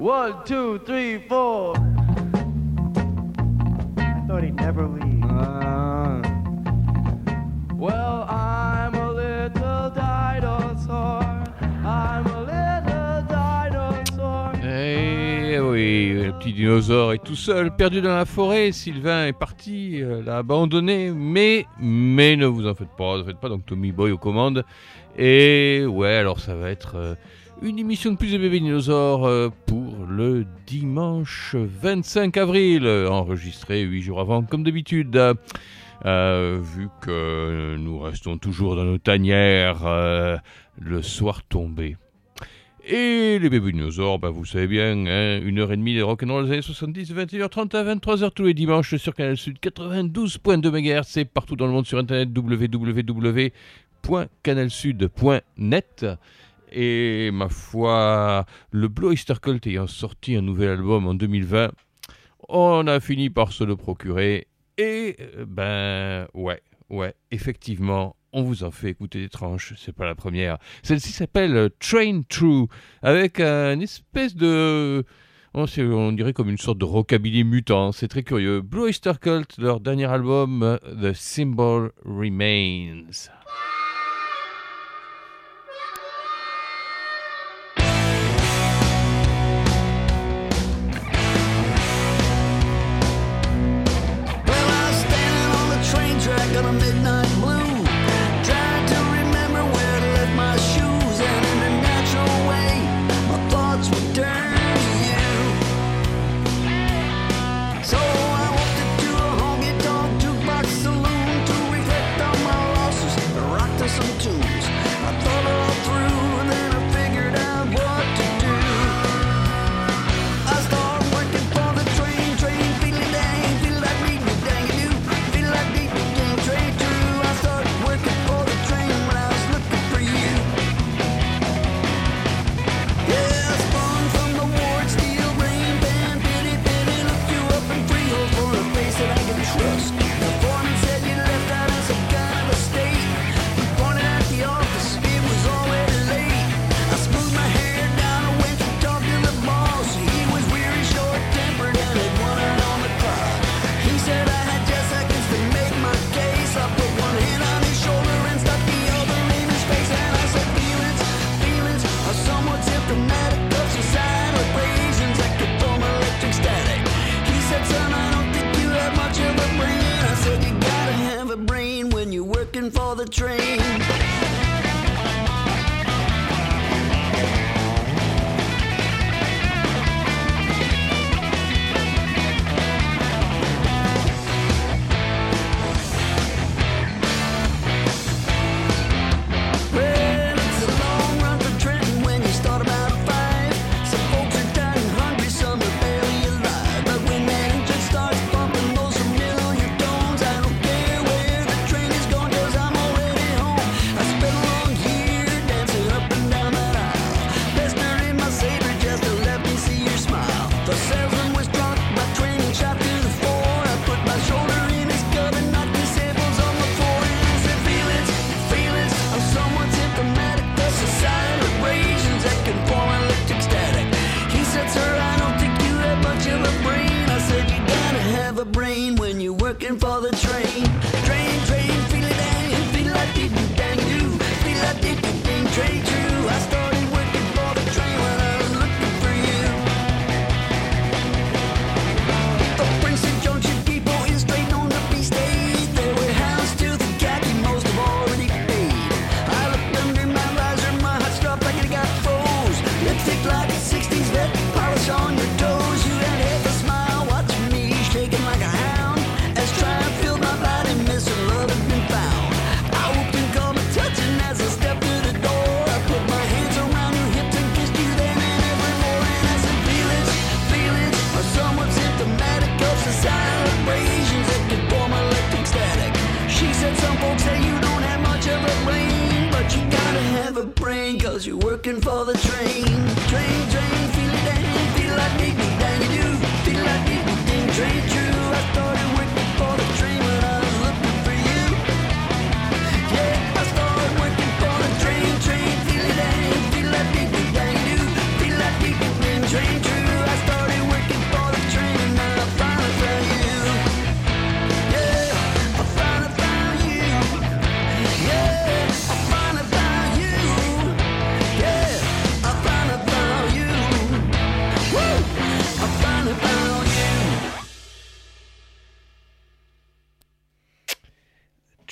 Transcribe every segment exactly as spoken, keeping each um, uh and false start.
One, two, three, four. I thought he'd never leave. Uh, well, I'm a little dinosaur. I'm a little dinosaur. Eh oui, le petit dinosaure est tout seul, perdu dans la forêt. Sylvain est parti, euh, l'a abandonné. Mais, mais ne vous en faites pas, ne faites pas. Donc Tommy Boy aux commandes. Et ouais, alors ça va être euh, une émission de plus de bébés dinosaures euh, pour le dimanche vingt-cinq avril, euh, enregistré huit jours avant, comme d'habitude. Euh, vu que nous restons toujours dans nos tanières, euh, le soir tombé. Et les bébés dinosaures, bah vous savez bien, hein, une heure et demie de rock'n'roll des années soixante-dix, vingt et une heures trente à vingt-trois heures tous les dimanches sur Canal Sud quatre-vingt-douze virgule deux mégahertz et partout dans le monde sur internet w w w point canal sud point net. Et ma foi, le Blue Oyster Cult ayant sorti un nouvel album en deux mille vingt, on a fini par se le procurer. Et ben ouais, ouais, effectivement, on vous en fait écouter des tranches, c'est pas la première. Celle-ci s'appelle Train True, avec une espèce de... On, on dirait comme une sorte de rockabilly mutant, c'est très curieux. Blue Oyster Cult, leur dernier album, The Symbol Remains. On a midnight blue, trying to remember where to let my shoes, and in a natural way, my thoughts would turn to you. So I walked into a honky-tonk jukebox saloon to reflect on my losses and rock to some tunes. I thought it all through, and then I figured out what to do. I started working for the train, train, feeling dang, feel like me, dang you do, feel like me. Train true, I started working for the train when I was looking for you. Yeah, I spun from the ward, steel rain band, pity, pity, looked you up and free, hope for a face that I can trust. The foreman said you left out in some kind of a state. He pointed at the office, it was already late. I smoothed my hair down and went to talk to the boss. He was weary, short-tempered, and had one eye on the clock. He said I had just seconds to make my case. I put one hand on his shoulder and stuck the other in his face, and I said feelings, feelings are somewhat symptomatic of societal equations that could form electric static. He said, son, I don't think you have much of a brain. I said, you gotta have a brain when you're working for the train. A brain when you're working for the train. Train, train, feel it dang, feel like did you dang do, feel like did you dang train true. I started working for the train when I was looking for you. The Princeton Junction depot is straight on the B stage. There were hounds to the khaki, most have already paid. I looked under my visor, my heart stopped like it got froze. Lipstick like a sixties vet, polish on your toes. You had half a smile watching me, shaking like a hound, as triumph filled my body, missing love had been found. I whooped and called a touching as I stepped through the door. I put my hands around your hips and kissed you then and every morning. I said feelings, feelings are somewhat symptomatic of societal abrasions that can form electric static. She said some folks say you don't have much of a brain, but you gotta have a brain cause you're working for the train. Train, train, feel it dang, feel like ding dang you do, feel like ding ding train true. I started working for the train when I was looking for you. Yeah, I started working for the train, train, feel it dang, feel like ding dang you do, feel like ding ding train true.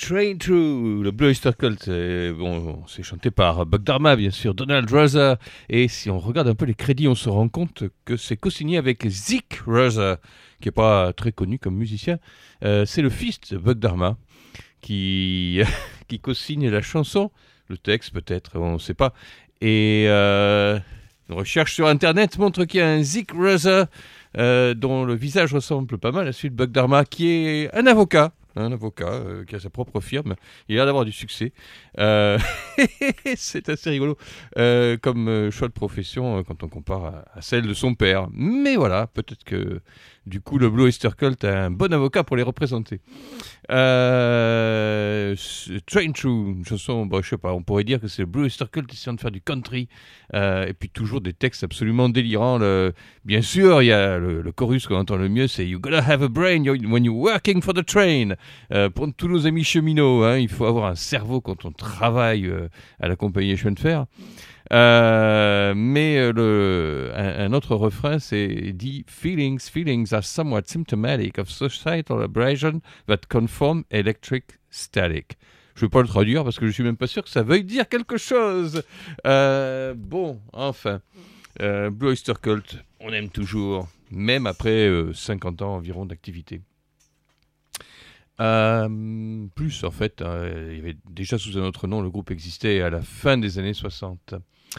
Train Through, le Blue Oyster Cult, c'est, bon, c'est chanté par Buck Dharma, bien sûr, Donald Ruther, et si on regarde un peu les crédits, on se rend compte que c'est co-signé avec Zeke Ruther, qui n'est pas très connu comme musicien. Euh, c'est le fils de Buck Dharma qui, qui co-signe la chanson, le texte peut-être, on ne sait pas, et euh, une recherche sur Internet montre qu'il y a un Zeke Ruther euh, dont le visage ressemble pas mal à celui de Buck Dharma, qui est un avocat, un avocat euh, qui a sa propre firme. Il a l'air d'avoir du succès. Euh, c'est assez rigolo euh, comme euh, choix de profession euh, quand on compare à, à celle de son père. Mais voilà, peut-être que du coup le Blue Oyster Cult a un bon avocat pour les représenter. Euh, Train Through, une chanson, bon, je sais pas, on pourrait dire que c'est le Blue Oyster Cult essayant de faire du country euh, et puis toujours des textes absolument délirants. Le, bien sûr, il y a le, le chorus qu'on entend le mieux, c'est You gotta have a brain when you're working for the train. Euh, pour tous nos amis cheminots, hein, il faut avoir un cerveau quand on travaille euh, à la compagnie des chemins de fer. Euh, mais euh, le, un, un autre refrain, c'est dit Feelings, feelings are somewhat symptomatic of societal abrasion that conform electric static. Je ne vais pas le traduire parce que je suis même pas sûr que ça veuille dire quelque chose. Euh, bon, enfin, euh, Blue Oyster Cult, on aime toujours, même après euh, cinquante ans environ d'activité. Euh, plus en fait, euh, il y avait déjà sous un autre nom, le groupe existait à la fin des années soixante.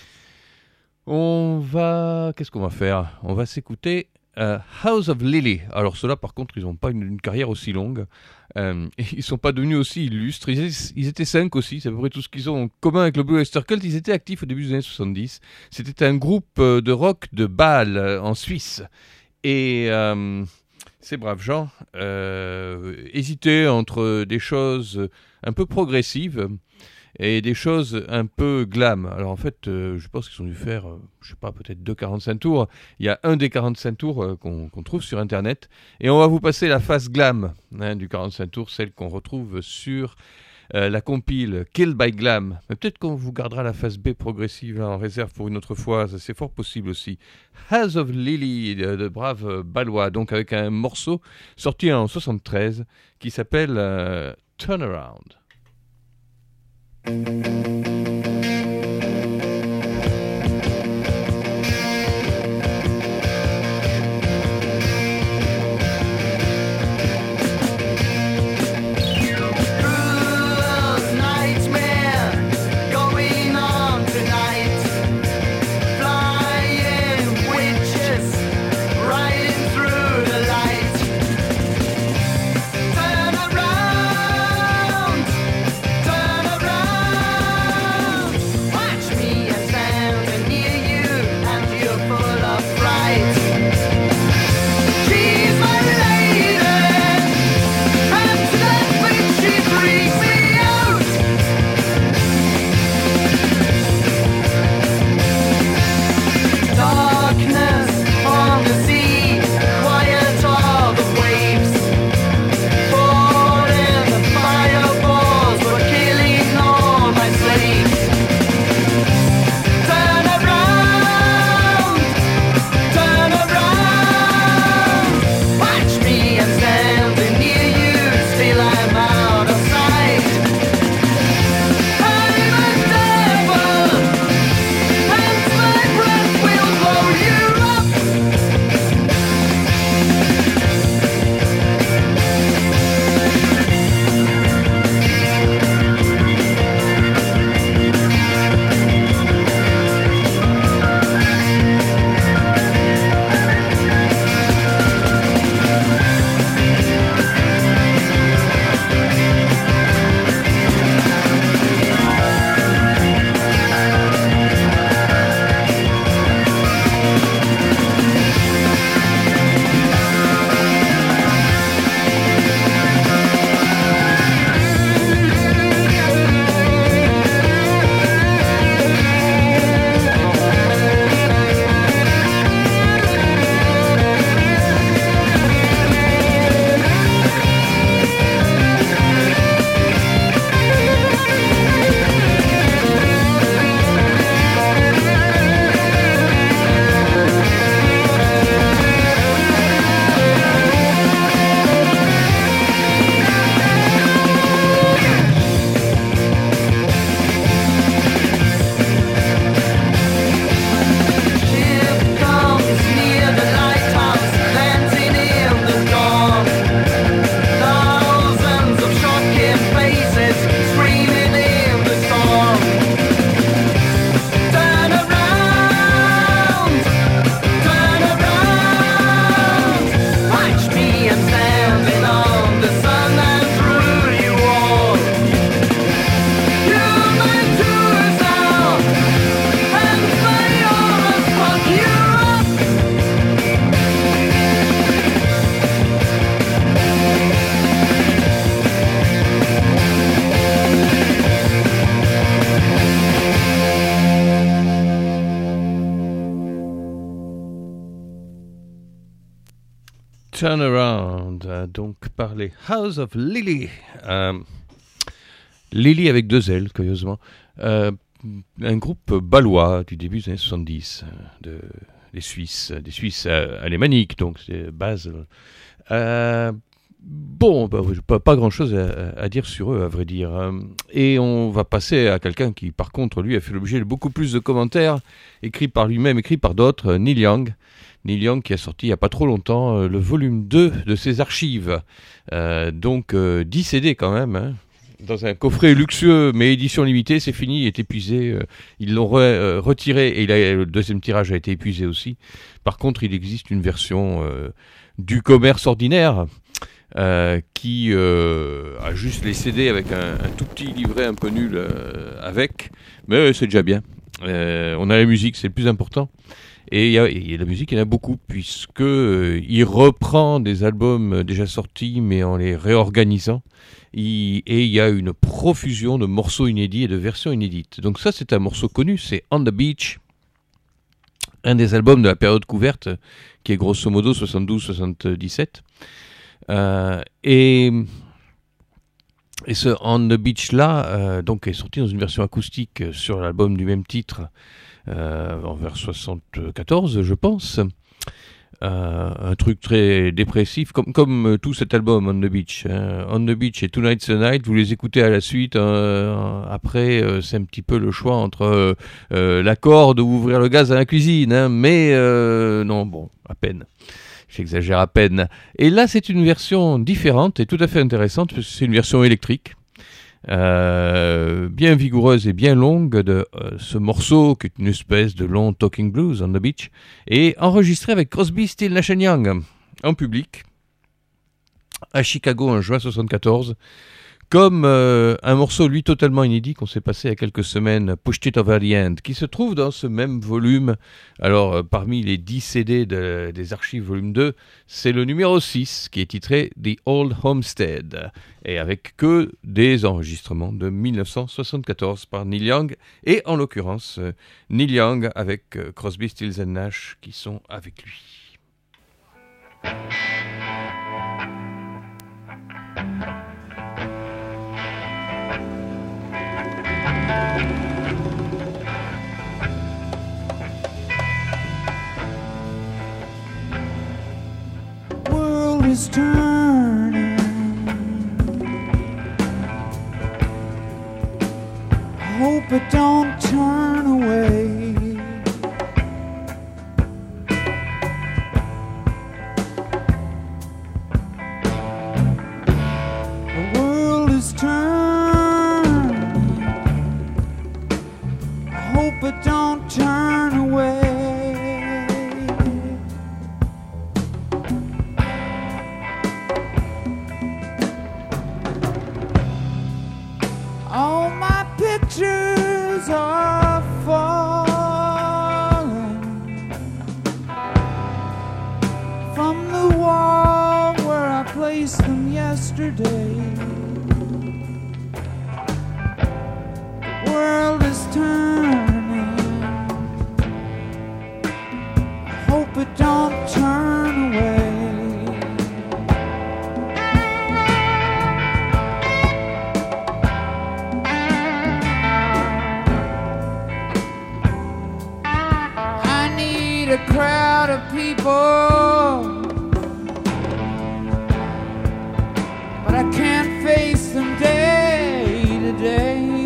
On va, qu'est-ce qu'on va faire ? On va s'écouter euh, House of Lily. Alors ceux-là par contre, ils n'ont pas une, une carrière aussi longue, euh, et ils ne sont pas devenus aussi illustres. Ils étaient, ils étaient cinq aussi, c'est à peu près tout ce qu'ils ont en commun avec le Blue Oyster Cult. Ils étaient actifs au début des années soixante-dix. C'était un groupe de rock de Bâle euh, en Suisse. Et... Euh, ces braves gens euh, hésitaient entre des choses un peu progressives et des choses un peu glam. Alors en fait, euh, je pense qu'ils ont dû faire, euh, je sais pas, peut-être deux quarante-cinq tours. Il y a un des quarante-cinq tours euh, qu'on, qu'on trouve sur Internet. Et on va vous passer la face glam hein, du quarante-cinq tours, celle qu'on retrouve sur euh, la compile Kill by Glam. Mais peut-être qu'on vous gardera la face B progressive là, en réserve pour une autre fois, ça, c'est fort possible aussi. House of Lily, de, de braves Balois, donc avec un morceau sorti en soixante-treize qui s'appelle euh, Turnaround. Turn around. Turn Around, euh, donc par les House of Lily. Euh, Lily avec deux L, curieusement. Euh, un groupe balois du début des années soixante-dix, de, des Suisses, des Suisses euh, alémaniques, donc c'est Basel. Euh, bon, bah, pas, pas grand-chose à, à dire sur eux, à vrai dire. Et on va passer à quelqu'un qui, par contre, lui, a fait l'objet de beaucoup plus de commentaires, écrits par lui-même, écrits par d'autres, Neil Young. Neil Young qui a sorti il n'y a pas trop longtemps euh, le volume deux de ses archives. Euh, donc euh, dix C D quand même, hein, dans un coffret luxueux mais édition limitée, c'est fini, il est épuisé. Euh, ils l'ont re, euh, retiré et il a, le deuxième tirage a été épuisé aussi. Par contre, il existe une version euh, du commerce ordinaire euh, qui euh, a juste les C D avec un, un tout petit livret un peu nul euh, avec, mais c'est déjà bien. Euh, on a la musique, c'est le plus important. Et il y, y a la musique, il y en a beaucoup, puisque euh, il reprend des albums déjà sortis, mais en les réorganisant. Il, et il y a une profusion de morceaux inédits et de versions inédites. Donc ça, c'est un morceau connu, c'est On the Beach, un des albums de la période couverte, qui est grosso modo soixante-douze soixante-dix-sept. Euh, et... Et ce On the Beach là, euh, donc est sorti dans une version acoustique sur l'album du même titre, euh, vers soixante-quatorze, je pense. Euh, un truc très dépressif, comme, comme tout cet album On the Beach. Hein. On the Beach et Tonight's the Night, vous les écoutez à la suite. Euh, après, euh, c'est un petit peu le choix entre euh, euh, la corde ou ouvrir le gaz à la cuisine. Hein, mais euh, non, bon, à peine. J'exagère à peine. Et là, c'est une version différente et tout à fait intéressante, parce que c'est une version électrique, euh, bien vigoureuse et bien longue de euh, ce morceau, qui est une espèce de long talking blues, On the Beach, et enregistré avec Crosby, Stills, Nash and Young, en public, à Chicago en juin soixante-quatorze, comme euh, un morceau, lui, totalement inédit qu'on s'est passé il y a quelques semaines, Pushed It Over the End, qui se trouve dans ce même volume. Alors, euh, parmi les dix C D de, des archives volume deux, c'est le numéro six, qui est titré The Old Homestead, et avec que des enregistrements de dix-neuf cent soixante-quatorze par Neil Young, et en l'occurrence, euh, Neil Young avec euh, Crosby, Stills and Nash, qui sont avec lui. World is turning. Hope it don't turn away. The world is turning. Hope it don't turn away. All my pictures are falling from the wall where I placed them yesterday. The world is turning. I hope it don't turn away. A crowd of people, but I can't face them day to day.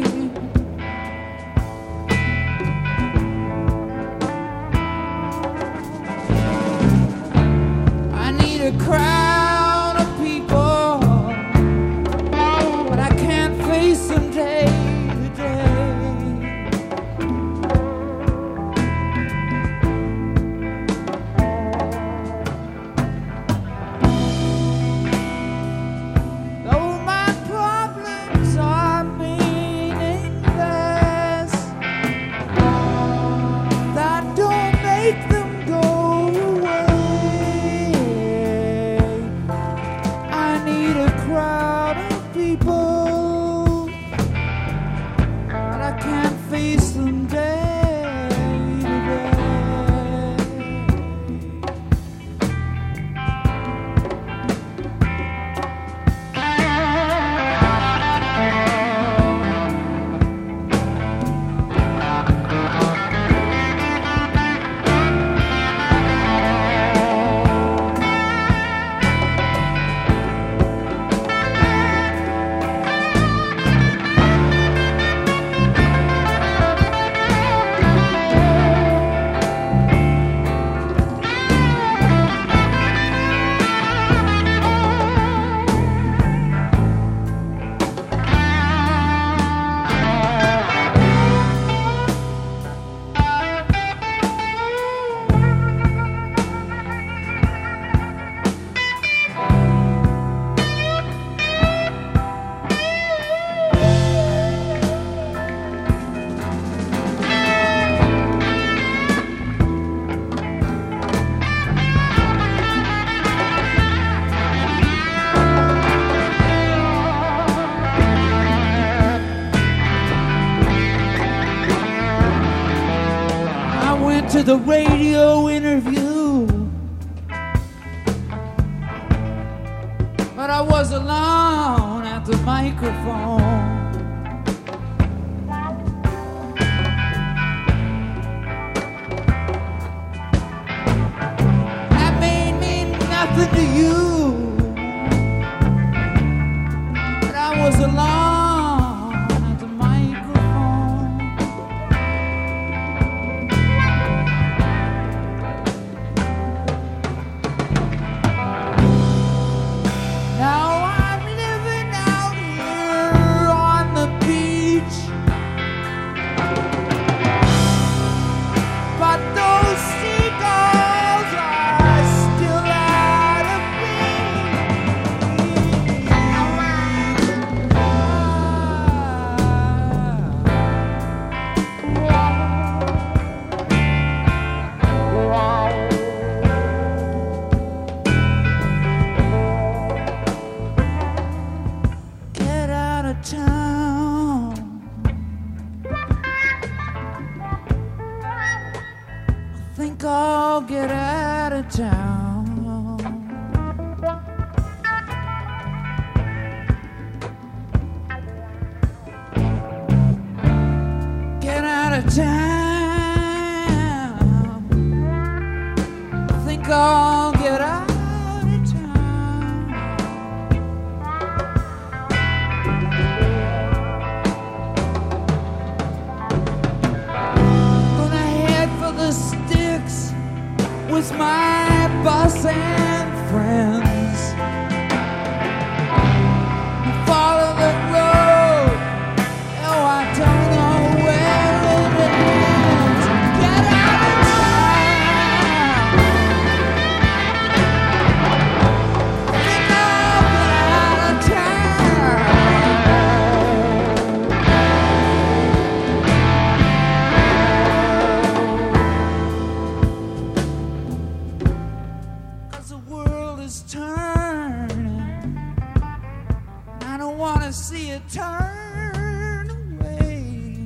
I need a crowd of people, but I can't face them day to day. to the radio interview, but I was alone at the microphone. That may mean nothing to you, but I was alone at the microphone. Now I'm living out here on the beach, but those seagulls are still out of Get out of town. I think I'll get out of town. Get out of town. I think I'll get out of town. Gonna head for the sticks with my bus and friends. Follow the road, oh I don't know where it ends. Get out of town. Think I'll get out of town. 'Cause the world is turning. I don't wanna see it turn away.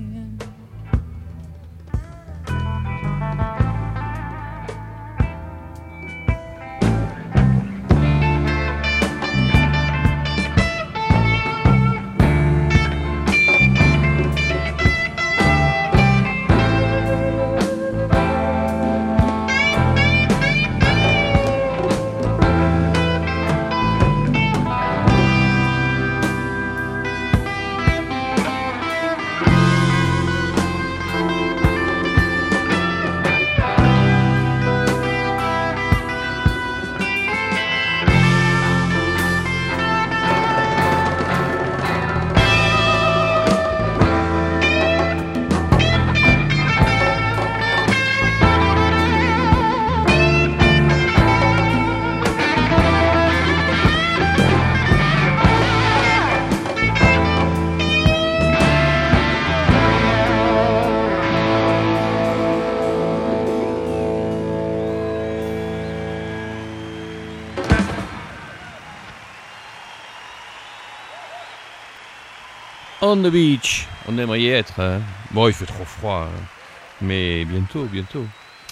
On the beach, on aimerait y être. Hein. Bon, il fait trop froid, hein. Mais bientôt, bientôt.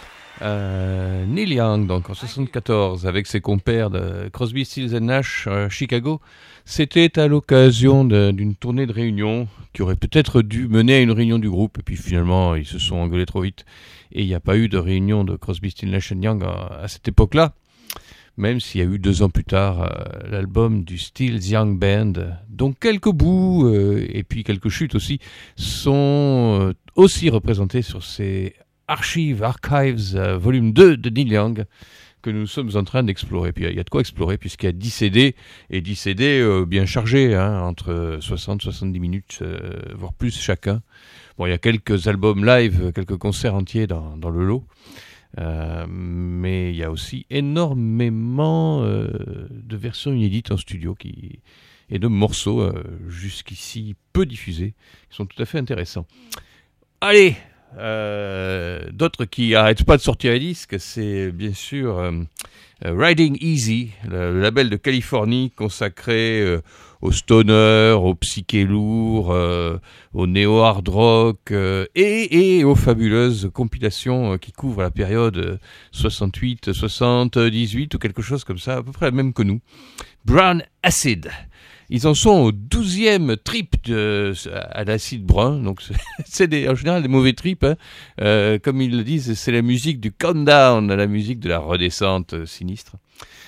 Euh, Neil Young, donc en soixante-quatorze, avec ses compères de Crosby, Stills and Nash à Chicago, c'était à l'occasion de, d'une tournée de réunion qui aurait peut-être dû mener à une réunion du groupe, et puis finalement ils se sont engueulés trop vite, et il n'y a pas eu de réunion de Crosby, Stills, Nash and Young à, à cette époque-là, même s'il y a eu deux ans plus tard euh, l'album du Stills Young Band, dont quelques bouts, euh, et puis quelques chutes aussi, sont euh, aussi représentés sur ces Archives, Archives, euh, volume deux de Neil Young, que nous sommes en train d'explorer. Puis il y a de quoi explorer, puisqu'il y a dix C D, et dix C D euh, bien chargés, hein, entre soixante à soixante-dix minutes, euh, voire plus chacun. Bon, il y a quelques albums live, quelques concerts entiers dans, dans le lot, euh, mais il y a aussi énormément euh, de versions inédites en studio qui, et de morceaux euh, jusqu'ici peu diffusés, qui sont tout à fait intéressants. Allez, Euh, d'autres qui n'arrêtent pas de sortir les disques, c'est bien sûr euh, Riding Easy, le, le label de Californie consacré euh, au stoner, au psyché lourd, euh, au néo-hard rock euh, et, et aux fabuleuses compilations euh, qui couvrent la période soixante-huit soixante-dix-huit ou quelque chose comme ça, à peu près la même que nous. Brown Acid. Ils en sont au douzième trip de, à l'acide brun, donc c'est, c'est des, en général des mauvais trips, hein. Euh, comme ils le disent, c'est la musique du countdown, la musique de la redescente euh, sinistre.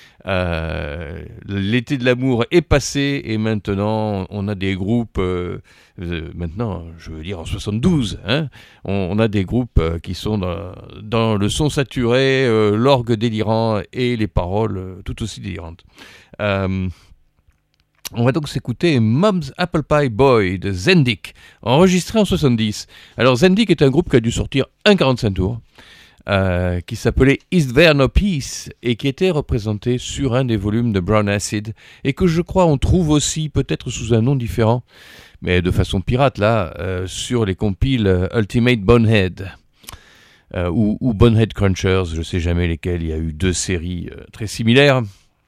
Euh, l'été de l'amour est passé et maintenant on a des groupes, euh, euh, maintenant je veux dire en soixante-douze, hein, on, on a des groupes euh, qui sont dans, dans le son saturé, euh, l'orgue délirant et les paroles euh, tout aussi délirantes. Euh, On va donc s'écouter Mom's Apple Pie Boy de Zendik, enregistré en soixante-dix. Alors Zendik est un groupe qui a dû sortir un quarante-cinq tours, euh, qui s'appelait Is There No Peace, et qui était représenté sur un des volumes de Brown Acid, et que je crois on trouve aussi, peut-être sous un nom différent, mais de façon pirate là, euh, sur les compiles Ultimate Bonehead, euh, ou, ou Bonehead Crunchers, je ne sais jamais lesquels, il y a eu deux séries euh, très similaires.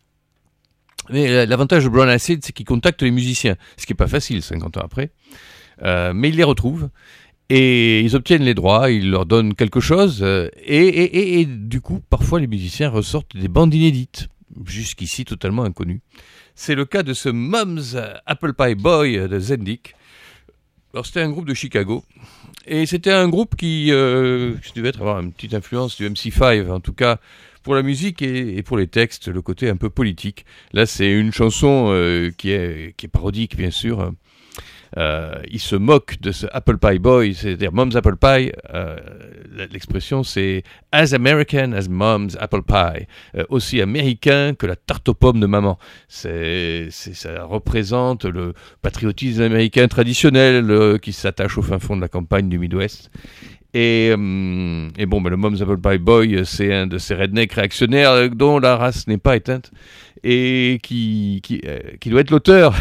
Mais l'avantage de Brown Acid, c'est qu'il contacte les musiciens, ce qui n'est pas facile cinquante ans après, euh, mais ils les retrouvent, et ils obtiennent les droits, ils leur donnent quelque chose, euh, et, et, et, et du coup, parfois les musiciens ressortent des bandes inédites, jusqu'ici totalement inconnues. C'est le cas de ce Mom's Apple Pie Boy de Zendik. Alors c'était un groupe de Chicago, et c'était un groupe qui, euh, qui devait avoir une petite influence du M C cinq, en tout cas, pour la musique et, et pour les textes, le côté un peu politique. Là, c'est une chanson euh, qui est qui est parodique, bien sûr. Euh, il se moque de ce Apple Pie Boy, c'est-à-dire Mom's Apple Pie. Euh, l'expression, c'est as American as Mom's Apple Pie, euh, aussi américain que la tarte aux pommes de maman. C'est, c'est ça représente le patriotisme américain traditionnel euh, qui s'attache au fin fond de la campagne du Midwest. Et, euh, et bon, ben, le Mom's Apple Pie Boy, c'est un de ces rednecks réactionnaires dont la race n'est pas éteinte et qui, qui, euh, qui doit être l'auteur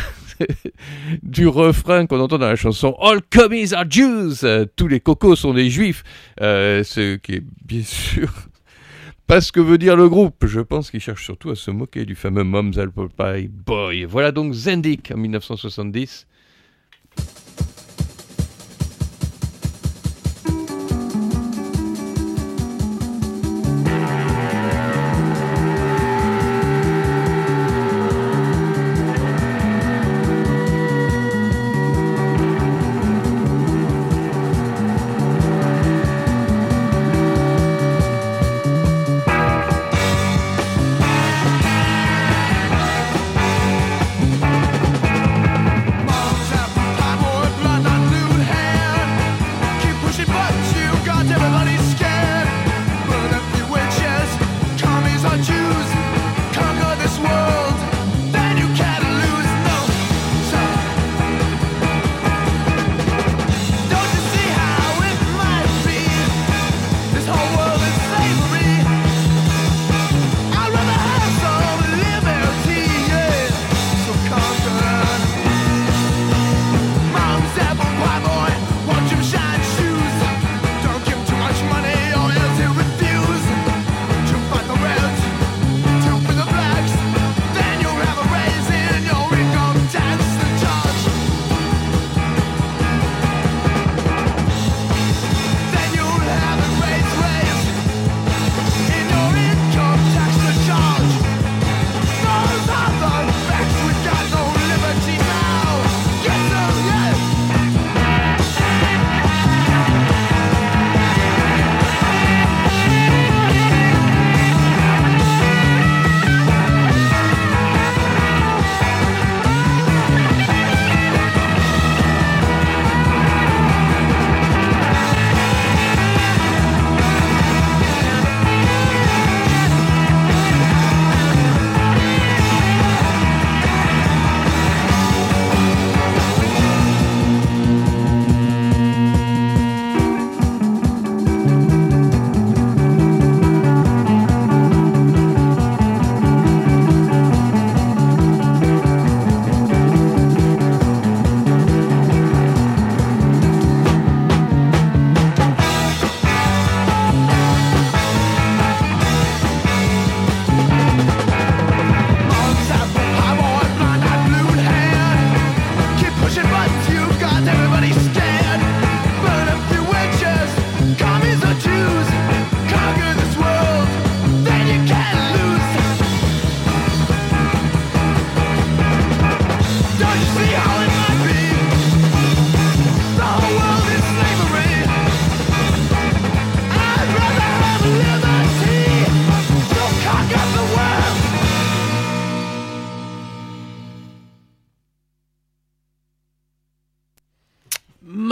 du refrain qu'on entend dans la chanson All commies are Jews, euh, tous les cocos sont des juifs, euh, ce qui est bien sûr pas ce que veut dire le groupe. Je pense qu'il cherche surtout à se moquer du fameux Mom's Apple Pie Boy. Voilà donc Zendik en dix-neuf cent soixante-dix. Mom's apple pie boy,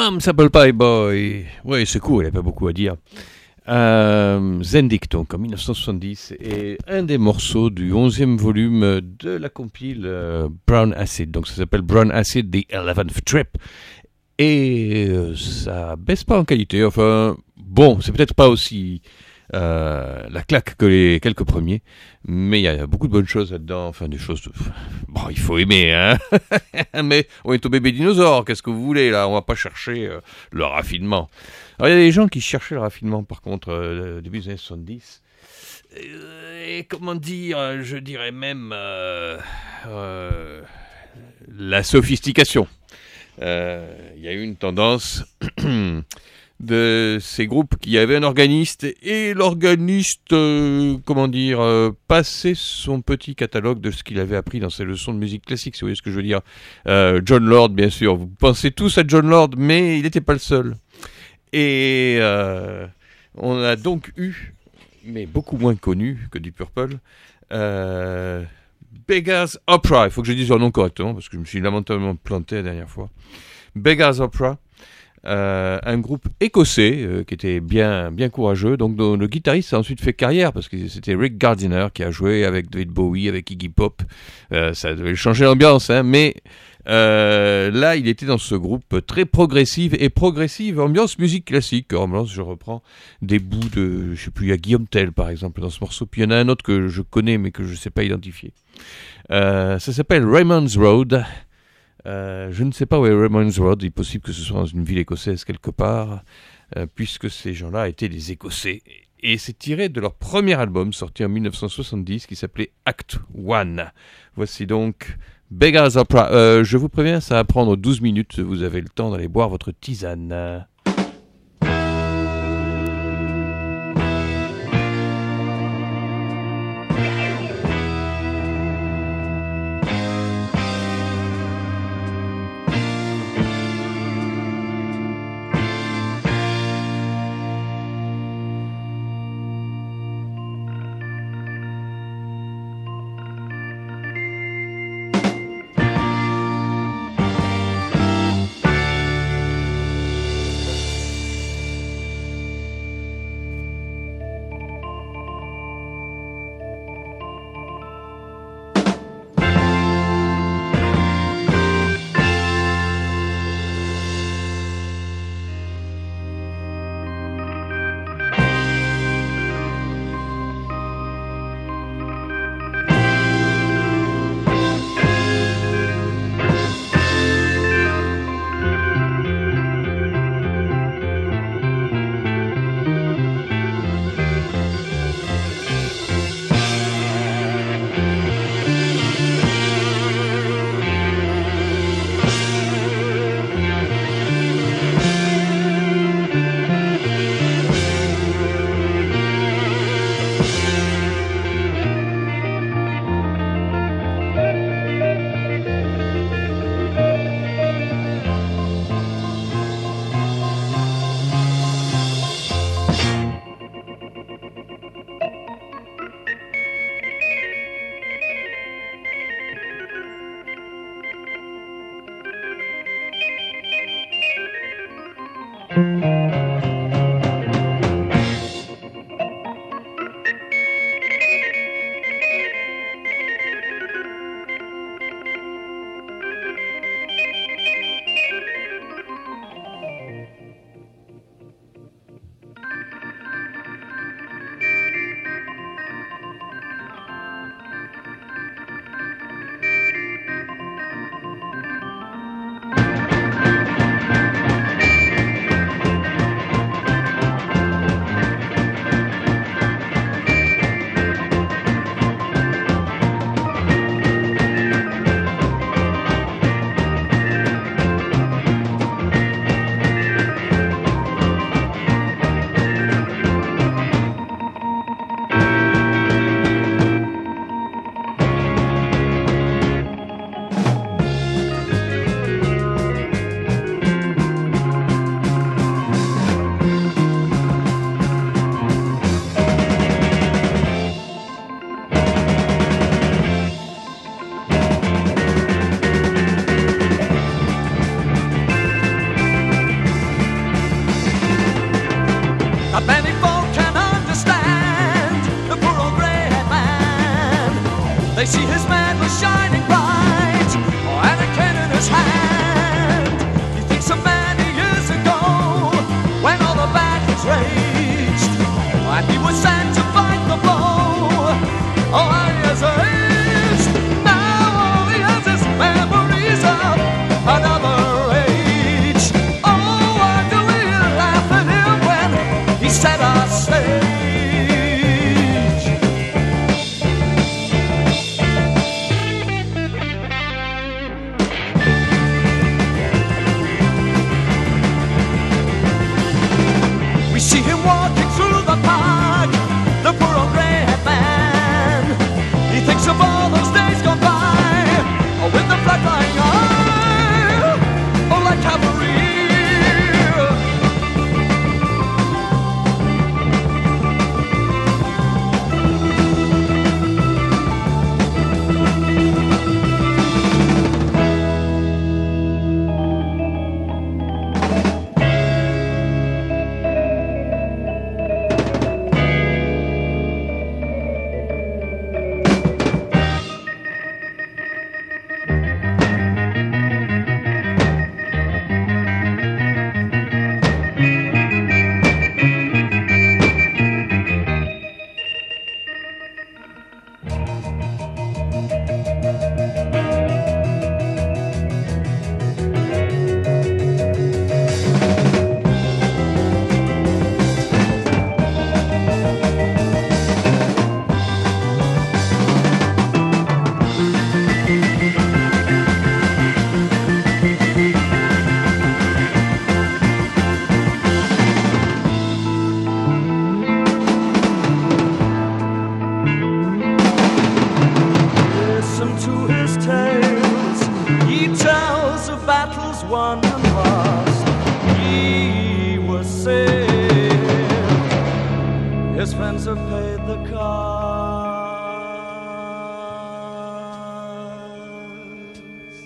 Apple Pie Boy. Oui, c'est court, il n'y a pas beaucoup à dire. Euh, Zendik, donc, en dix-neuf cent soixante-dix, est un des morceaux du onzième volume de la compile euh, Brown Acid. Donc, ça s'appelle Brown Acid, The Eleventh Trip. Et euh, ça baisse pas en qualité. Enfin, bon, c'est peut-être pas aussi euh, la claque que les quelques premiers, mais il y a beaucoup de bonnes choses là-dedans. Enfin, des choses. De... Bon, il faut aimer, hein. Mais on est au bébé dinosaure. Qu'est-ce que vous voulez là? On va pas chercher euh, le raffinement. Alors, il y a des gens qui cherchaient le raffinement, par contre, euh, début des années soixante-dix. Et comment dire, je dirais même euh, euh, la sophistication. Il euh, y a eu une tendance de ces groupes qui avaient un organiste, et l'organiste, euh, comment dire, euh, passait son petit catalogue de ce qu'il avait appris dans ses leçons de musique classique, si vous voyez ce que je veux dire. Euh, John Lord, bien sûr, vous pensez tous à John Lord, mais il n'était pas le seul. Et euh, on a donc eu, mais beaucoup moins connu que du Purple, euh, Beggar's Opera. Il faut que je dise leur nom correctement parce que je me suis lamentablement planté la dernière fois. Beggar's Opera, euh, un groupe écossais euh, qui était bien, bien courageux. Donc le, le guitariste a ensuite fait carrière parce que c'était Rick Gardiner qui a joué avec David Bowie, avec Iggy Pop. Euh, ça devait changer l'ambiance, hein, mais Euh, là, il était dans ce groupe très progressive et progressive, ambiance musique classique. Ambiance, je reprends des bouts de, je sais plus, il y a Guillaume Tell par exemple dans ce morceau. Puis il y en a un autre que je connais mais que je ne sais pas identifier. Euh, ça s'appelle Raymond's Road. Euh, je ne sais pas où est Raymond's Road. Il est possible que ce soit dans une ville écossaise quelque part, euh, puisque ces gens-là étaient des Écossais. Et c'est tiré de leur premier album sorti en dix-neuf cent soixante-dix qui s'appelait Act One. Voici donc Beggar's Opera. Euh, je vous préviens, ça va prendre douze minutes. Vous avez le temps d'aller boire votre tisane. Not many folk can understand the poor old grey-haired man. They see his mantle shining bright, and a cane in his hand. He thinks of many years ago, when all the battles raged, and he was sent to fight the blow. Oh, how he has aged. Now all he has is memories of another age. Oh, why do we laugh at him when he set our stage? We see him walking through the park, the poor old grey-haired man. He thinks of all those days gone by, oh, with the flag flying high, oh, like cavalry. Listen to his tales. He tells of battles won and lost. He was saved. His friends have paid the cost.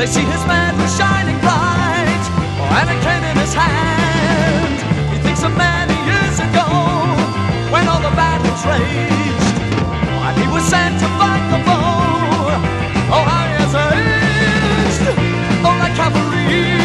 They see his mantle shining bright, and a cane in his hand. He thinks of many years ago, when all the battles raged, and he was sent to fight the foe. Oh, how he has aged, oh, like cavalry.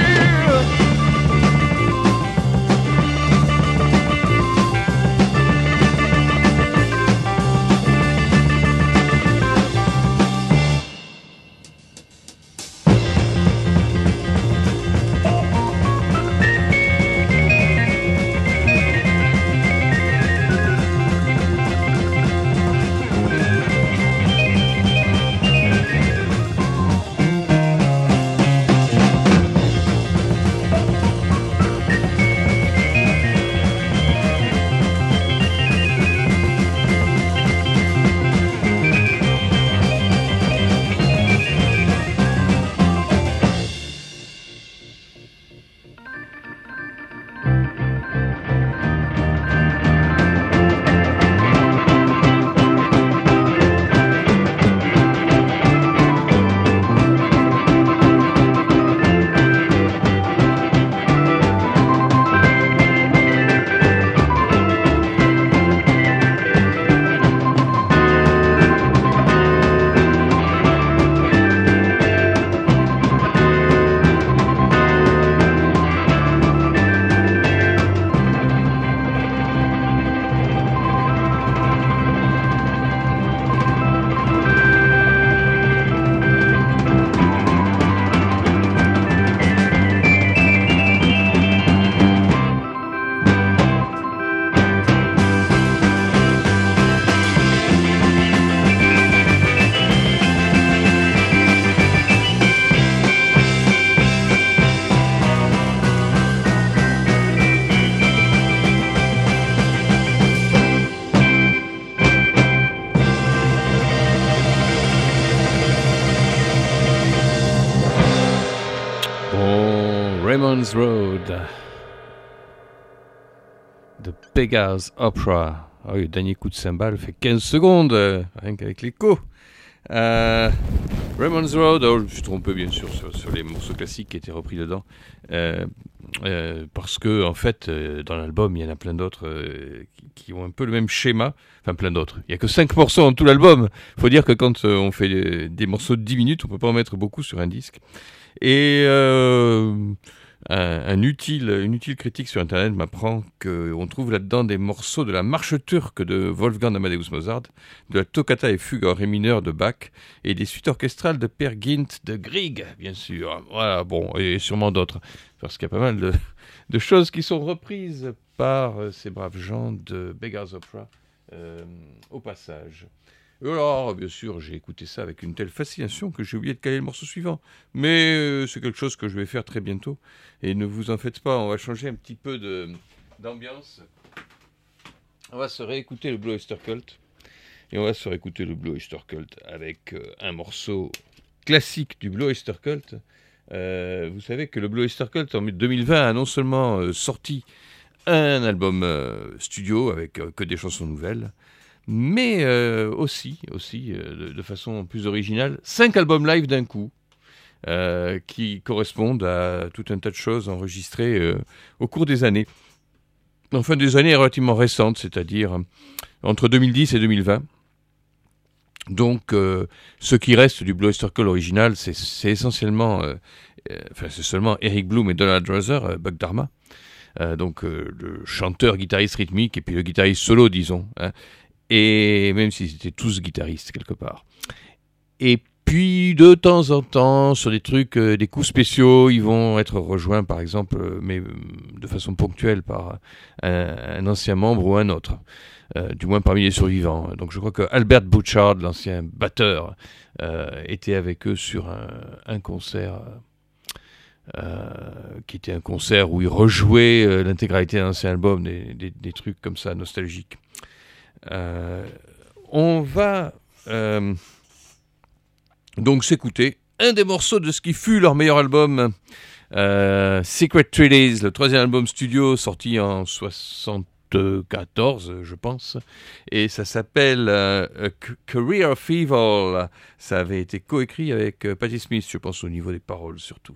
Raymond's Road, The Beggar's Opera. Ah oui, le dernier coup de cymbale fait quinze secondes, euh, rien qu'avec l'écho. Euh, Raymond's Road, oh, je me suis trompé bien sûr sur, sur les morceaux classiques qui étaient repris dedans. Euh, euh, parce que, en fait, euh, dans l'album, il y en a plein d'autres euh, qui, qui ont un peu le même schéma. Enfin, plein d'autres. Il n'y a que cinq morceaux dans tout l'album. Il faut dire que quand euh, on fait des, des morceaux de dix minutes, on ne peut pas en mettre beaucoup sur un disque. Et euh, un, un utile, une utile critique sur Internet m'apprend qu'on trouve là-dedans des morceaux de la marche turque de Wolfgang Amadeus Mozart, de la toccata et fugue en ré mineur de Bach, et des suites orchestrales de Per Gynt de Grieg, bien sûr. Voilà, bon, et sûrement d'autres. Parce qu'il y a pas mal de, de choses qui sont reprises par euh, ces braves gens de Beggar's Opera euh, au passage. Alors, bien sûr, j'ai écouté ça avec une telle fascination que j'ai oublié de caler le morceau suivant. Mais euh, c'est quelque chose que je vais faire très bientôt. Et ne vous en faites pas, on va changer un petit peu de, d'ambiance. On va se réécouter le Blue Oyster Cult. Et on va se réécouter le Blue Oyster Cult avec euh, un morceau classique du Blue Oyster Cult. Euh, vous savez que le Blue Oyster Cult, en deux mille vingt, a non seulement euh, sorti un album euh, studio avec euh, que des chansons nouvelles, mais euh, aussi, aussi euh, de, de façon plus originale, cinq albums live d'un coup, euh, qui correspondent à tout un tas de choses enregistrées euh, au cours des années. Enfin, des années relativement récentes, c'est-à-dire euh, entre deux mille dix et deux mille vingt. Donc, euh, ce qui reste du Blue Oyster Cult original, c'est, c'est essentiellement, euh, euh, enfin, c'est seulement Eric Bloom et Donald Druther, euh, Buck Dharma, euh, donc euh, le chanteur, guitariste rythmique, et puis le guitariste solo, disons, hein. Et même s'ils étaient tous guitaristes quelque part. Et puis de temps en temps, sur des trucs, euh, des coups spéciaux, ils vont être rejoints par exemple, euh, mais euh, de façon ponctuelle par un, un ancien membre ou un autre, euh, du moins parmi les survivants. Donc je crois que Albert Bouchard, l'ancien batteur, euh, était avec eux sur un, un concert, euh, qui était un concert où ils rejouaient euh, l'intégralité d'un ancien album, des, des, des trucs comme ça nostalgiques. Euh, on va euh, donc s'écouter un des morceaux de ce qui fut leur meilleur album, euh, Secret Treaties, le troisième album studio sorti en soixante soixante-quatorze, je pense, et ça s'appelle euh, A Career of Evil. Ça avait été coécrit avec euh, Patti Smith, je pense, au niveau des paroles surtout.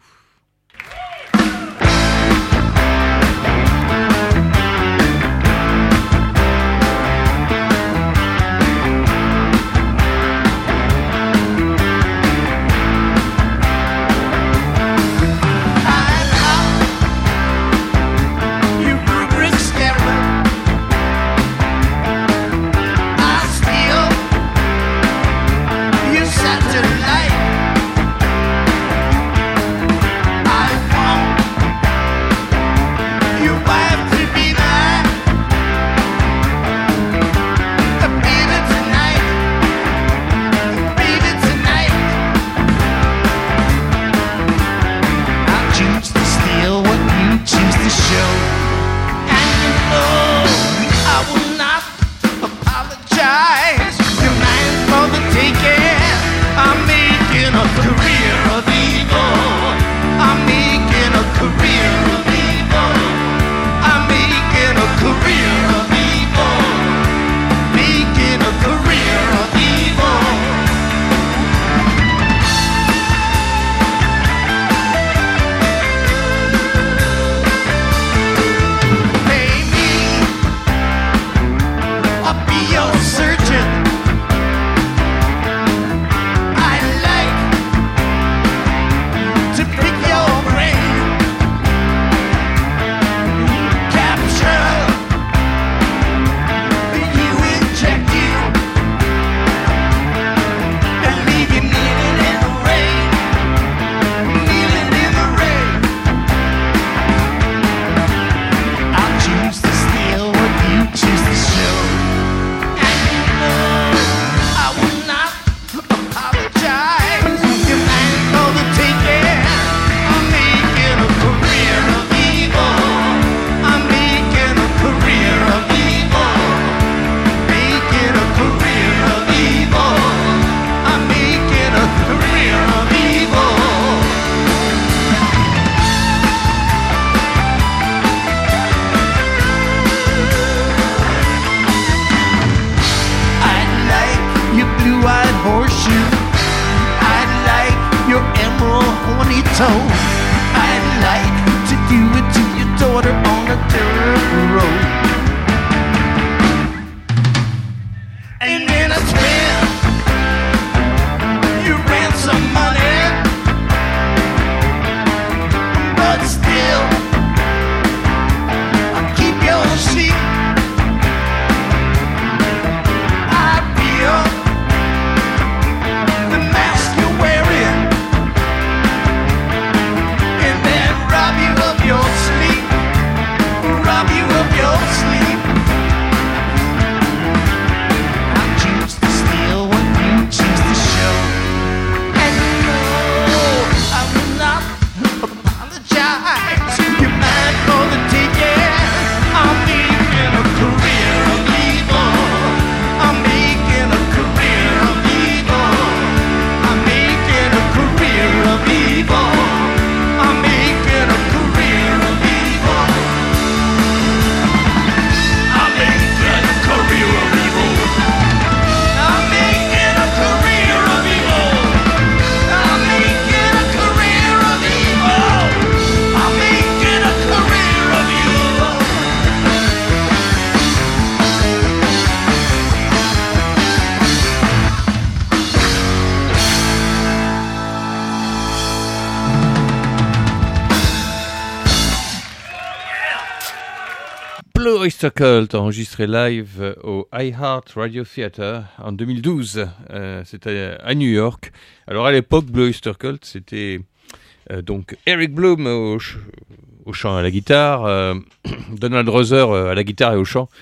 Blue Oyster Cult, enregistré live au iHeart Radio Theatre en deux mille douze. Euh, c'était à New York. Alors à l'époque, Blue Oyster Cult, c'était euh, donc Eric Bloom au, ch- au chant et à la guitare, euh, Donald Ruther euh, à la guitare et au chant,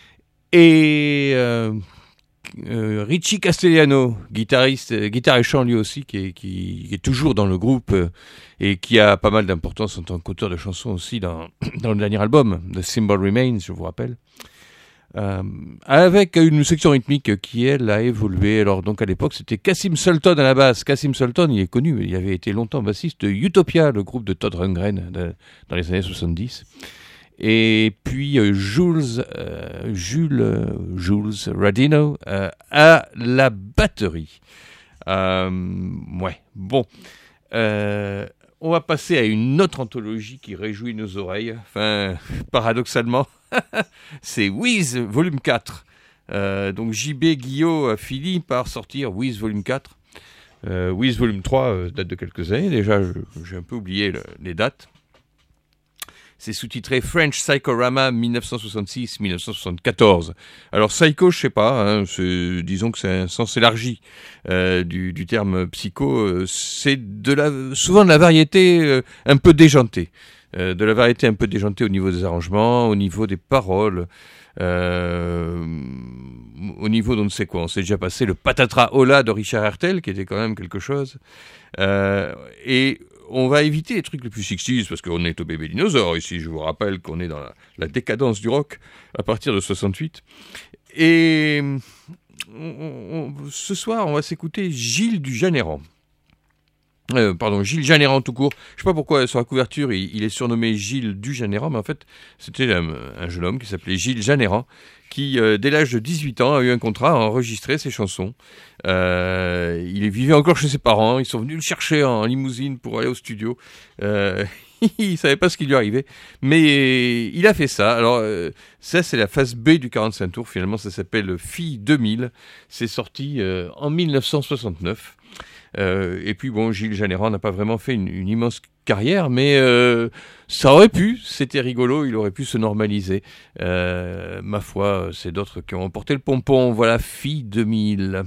et euh, euh, Richie Castellano, guitariste, euh, guitare et chant lui aussi, qui est, qui, qui est toujours dans le groupe euh, et qui a pas mal d'importance en tant qu'auteur de chansons aussi dans, dans le dernier album, The Symbol Remains, je vous rappelle. Euh, avec une section rythmique qui, elle, a évolué. Alors, donc, à l'époque, c'était Kassim Sultan à la basse. Kassim Sultan, il est connu, il avait été longtemps bassiste de Utopia, le groupe de Todd Rundgren de, dans les années soixante-dix. et puis euh, Jules, euh, Jules, euh, Jules Radino euh, à la batterie. Euh, ouais, bon. Euh, on va passer à une autre anthologie qui réjouit nos oreilles. Enfin, paradoxalement, c'est Wiz volume quatre. Euh, donc J B Guillot a fini par sortir Wiz volume quatre. Euh, Wiz volume trois euh, date de quelques années. Déjà, je, j'ai un peu oublié le, les dates. C'est sous-titré French Psychorama dix-neuf cent soixante-six dix-neuf cent soixante-quatorze. Alors psycho, je sais pas, hein, c'est, disons que c'est un sens élargi euh, du, du terme psycho. Euh, c'est de la, souvent de la variété euh, un peu déjantée, euh, de la variété un peu déjantée au niveau des arrangements, au niveau des paroles, euh, au niveau d'on ne sait quoi. On s'est déjà passé le Patatras Hola de Richard Hertel, qui était quand même quelque chose. Euh, et on va éviter les trucs les plus sixties parce qu'on est au bébé dinosaure ici. Je vous rappelle qu'on est dans la, la décadence du rock à partir de soixante-huit. Et on, on, ce soir, on va s'écouter Gilles du Janéran. Euh, pardon, Gilles Janéran tout court. Je sais pas pourquoi sur la couverture il, il est surnommé Gilles du Janéran, mais en fait c'était un, un jeune homme qui s'appelait Gilles Janéran, qui euh, dès l'âge de dix-huit ans a eu un contrat à enregistrer ses chansons. Euh, il vivait encore chez ses parents, ils sont venus le chercher en limousine pour aller au studio. Euh, il savait pas ce qui lui arrivait, mais il a fait ça. Alors euh, ça c'est la phase B du quarante-cinq tours, finalement ça s'appelle Fille deux mille, c'est sorti euh, en dix-neuf cent soixante-neuf. Euh, et puis bon, Gilles Janéran n'a pas vraiment fait une, une immense carrière, mais euh, ça aurait pu, c'était rigolo, il aurait pu se normaliser. Euh, ma foi, c'est d'autres qui ont emporté le pompon. Voilà, Fille deux mille.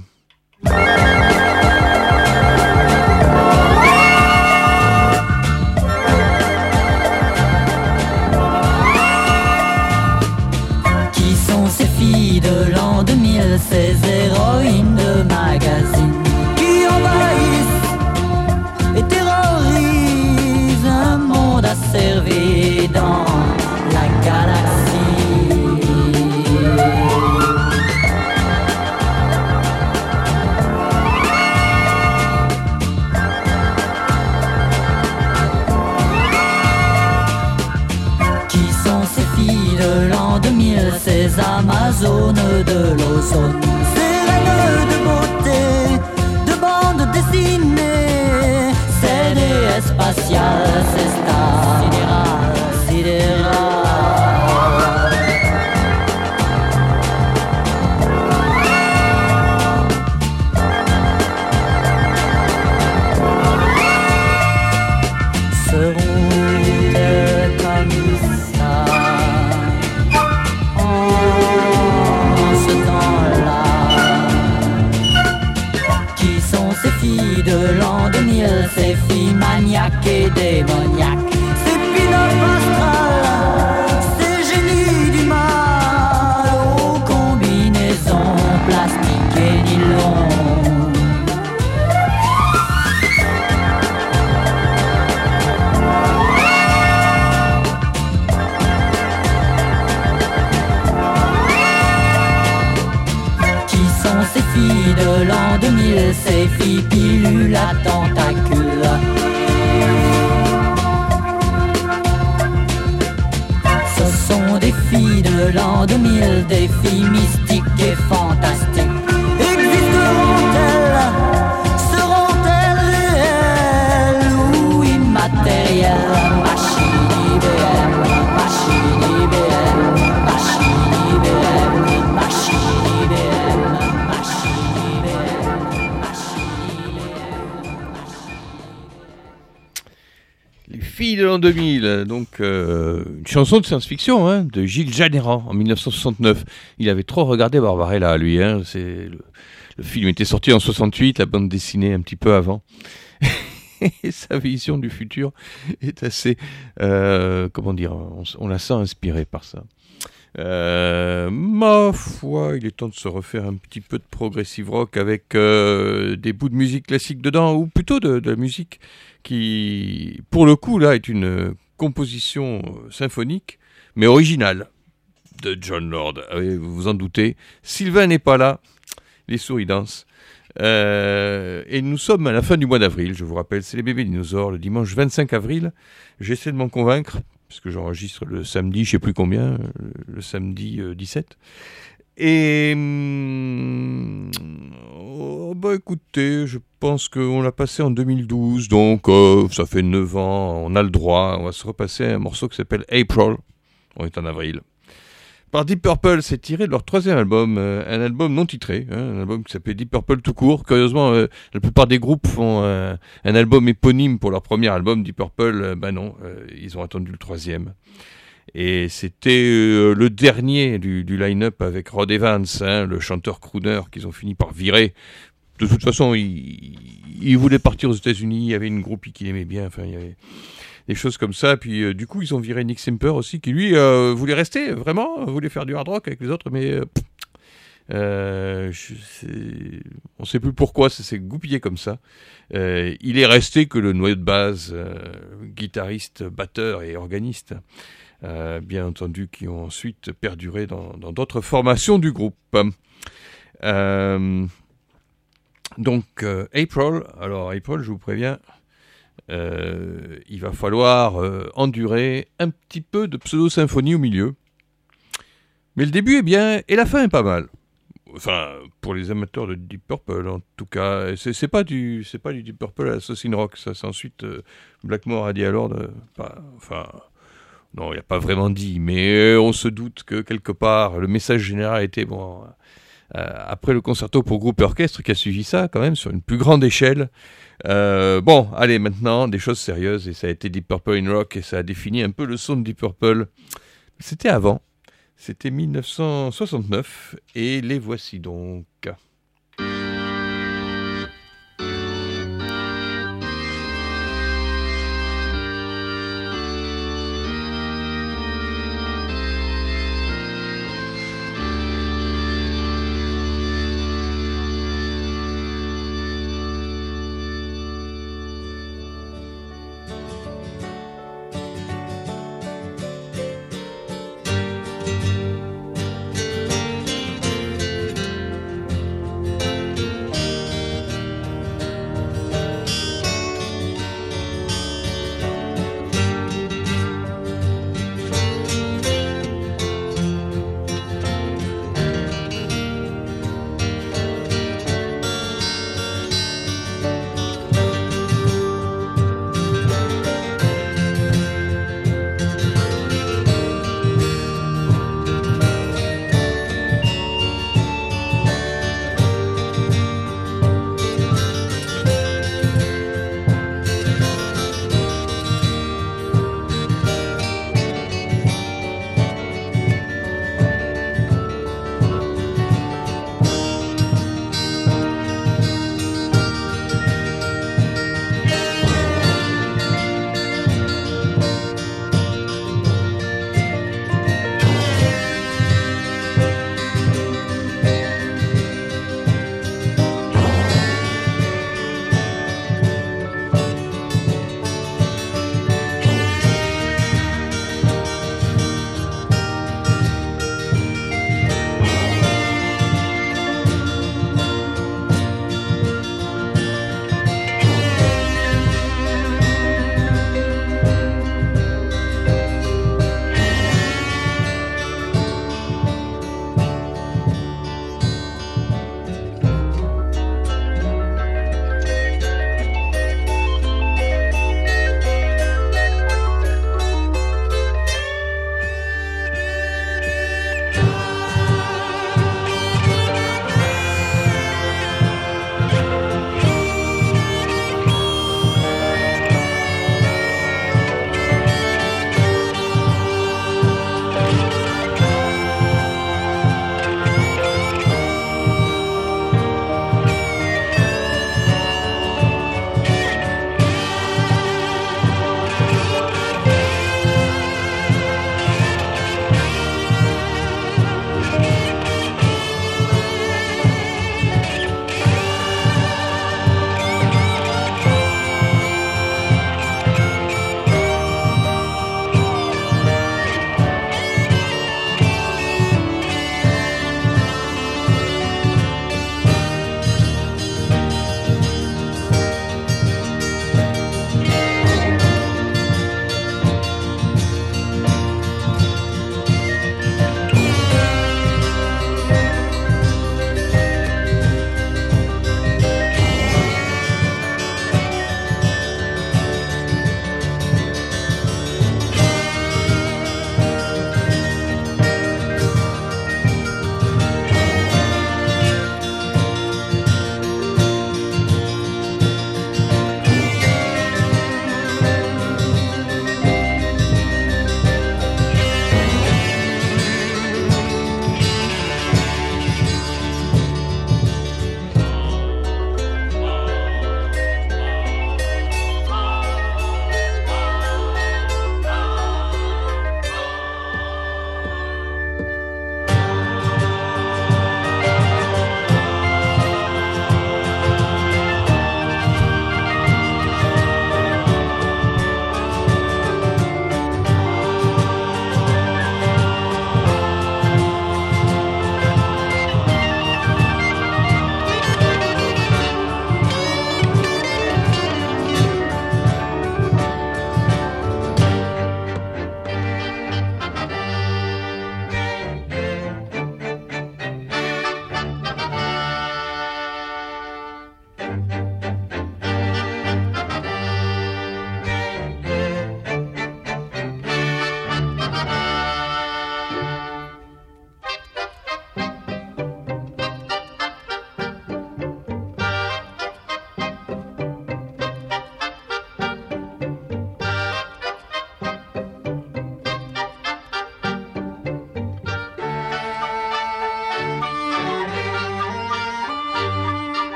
Qui sont ces filles de l'an deux mille, ces héroïnes de magazine qui envahissent et terrorisent un monde asservi dans la galaxie? Qui sont ces filles de l'an deux mille, ces Amazones de l'ozone, ces reines de beauté, de bande dessinée, ces déesses spatiales, ces stars sidérales, sidérales. Seront-elles comme ça en ce temps-là? Qui sont ces filles de l'an deux mille, ces filles maniaques et démoniaques, ces pilotes astrales, ces génies du mal aux combinaisons plastiques et nylon? Qui sont ces filles de l'an deux mille, ces filles pilules à tentacules? Ce sont des filles de l'an deux mille, des filles mystiques et fantastiques. Existeront-elles? Seront-elles réelles ou immatérielles? Machine I B M, machine I B M, machine I B M, machine I B M, machine I B M, machine I B M. Les filles de l'an deux mille, donc euh, une chanson de science-fiction hein, de Gilles Janéran en dix-neuf cent soixante-neuf. Il avait trop regardé Barbarella, lui. Hein, c'est le, le film était sorti en soixante-huit, la bande dessinée un petit peu avant. Et sa vision du futur est assez, euh, comment dire, on, on la sent inspirée par ça. Euh, ma foi, il est temps de se refaire un petit peu de progressive rock avec euh, des bouts de musique classique dedans, ou plutôt de, de la musique qui, pour le coup, là, est une composition symphonique, mais originale, de John Lord. Vous vous en doutez. Sylvain n'est pas là, les souris dansent. Euh, et nous sommes à la fin du mois d'avril, je vous rappelle, c'est les bébés dinosaures, le dimanche vingt-cinq avril. J'essaie de m'en convaincre, puisque j'enregistre le samedi, je sais plus combien, le, le samedi euh, dix-sept. Et hum, oh, bah écoutez, je pense qu'on l'a passé en deux mille douze, donc euh, ça fait neuf ans, on a le droit, on va se repasser un morceau qui s'appelle April, on est en avril. Par Deep Purple, c'est tiré de leur troisième album, euh, un album non titré, hein, un album qui s'appelle Deep Purple tout court. Curieusement, euh, la plupart des groupes font euh, un album éponyme pour leur premier album. Deep Purple, euh, ben non, euh, ils ont attendu le troisième. Et c'était euh, le dernier du, du line-up avec Rod Evans, hein, le chanteur crooner qu'ils ont fini par virer. De toute façon, il, il voulait partir aux États-Unis, il y avait une groupie qu'il aimait bien, enfin il y avait des choses comme ça. Puis euh, du coup, ils ont viré Nick Simper aussi, qui lui euh, voulait rester, vraiment, voulait faire du hard rock avec les autres, mais euh, euh, je sais, on ne sait plus pourquoi ça s'est goupillé comme ça. Euh, il est resté que le noyau de base, euh, guitariste, batteur et organiste, euh, bien entendu, qui ont ensuite perduré dans, dans d'autres formations du groupe. Euh, donc, euh, April, alors April, je vous préviens, Euh, il va falloir euh, endurer un petit peu de pseudo-symphonie au milieu. Mais le début est bien et la fin est pas mal. Enfin, pour les amateurs de Deep Purple, en tout cas. C'est, c'est, pas, du, c'est pas du Deep Purple à Assassin Rock, ça. C'est ensuite euh, Blackmore a dit alors... De, pas, enfin, non, il n'y a pas vraiment dit, mais euh, on se doute que quelque part, le message général était... bon. Euh, après le concerto pour groupe et orchestre qui a suivi ça, quand même, sur une plus grande échelle... Euh, bon, allez, maintenant, des choses sérieuses, et ça a été Deep Purple in Rock, et ça a défini un peu le son de Deep Purple. C'était avant, c'était dix-neuf cent soixante-neuf, et les voici donc.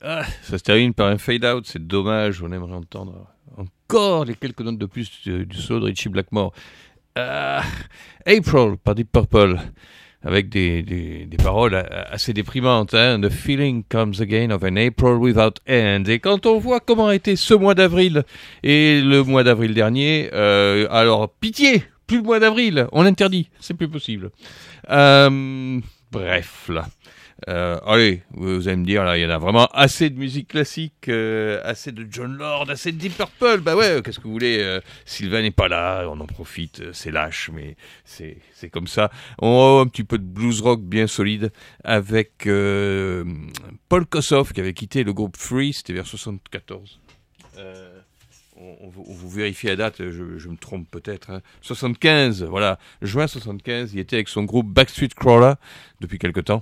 Ah, ça se termine par un fade-out, c'est dommage, on aimerait entendre encore les quelques notes de plus du, du solo de Ritchie Blackmore. Ah, April par Deep Purple, avec des, des, des paroles assez déprimantes, hein. The feeling comes again of an April without end. Et quand on voit comment a été ce mois d'avril et le mois d'avril dernier, euh, alors pitié, plus le mois d'avril, on l'interdit, c'est plus possible. Euh, bref, là. Euh, allez, vous allez me dire, là, il y en a vraiment assez de musique classique, euh, assez de John Lord, assez de Deep Purple. Bah ouais, qu'est-ce que vous voulez, euh, Sylvain n'est pas là, on en profite, euh, c'est lâche, mais c'est, c'est comme ça. On a un petit peu de blues rock bien solide avec euh, Paul Kossoff qui avait quitté le groupe Free, c'était vers soixante-quatorze. Euh, on, on, on vous vérifie la date, je, je me trompe peut-être. Hein. soixante-quinze, voilà, juin soixante-quinze, il était avec son groupe Backstreet Crawler depuis quelque temps.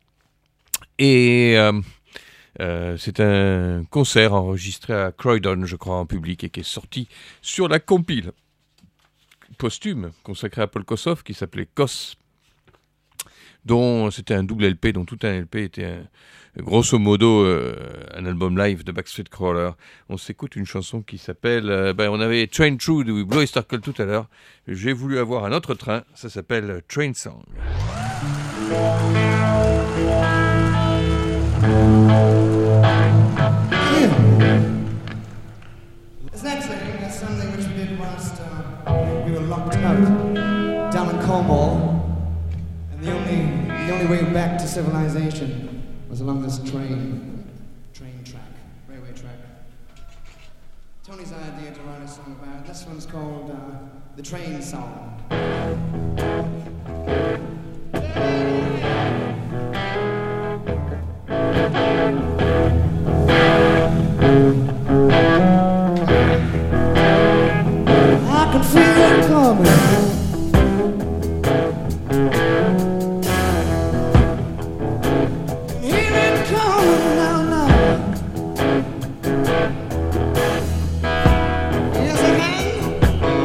Et euh, euh, c'est un concert enregistré à Croydon, je crois, en public, et qui est sorti sur la compile posthume consacrée à Paul Kossoff, qui s'appelait Kos, dont c'était un double L P, dont tout un L P était un, grosso modo euh, un album live de Backstreet Crawler. On s'écoute une chanson qui s'appelle, euh, ben, on avait Train Through de Blow Starkle tout à l'heure, j'ai voulu avoir un autre train, ça s'appelle Train Song. This next thing is something which we did whilst uh, we were locked up down in Cornwall, and the only the only way back to civilization was along this train train track, railway track. Tony's idea to write a song about it. This one's called uh, The Train Song. I can feel it coming. Hear it coming now, now. Yes, I can.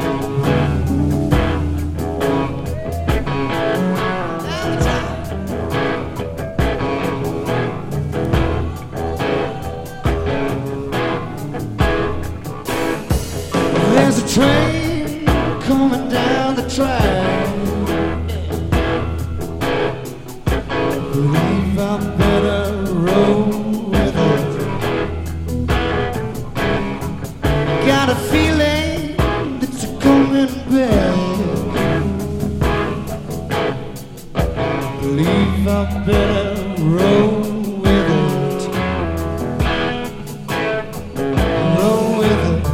Down the track. There's a train coming down the track. Believe I better roll with it. Got a feeling that you're coming back. Believe I better roll with it. Roll with it.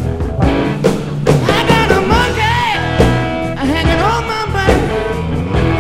I got a monkey hanging on my back.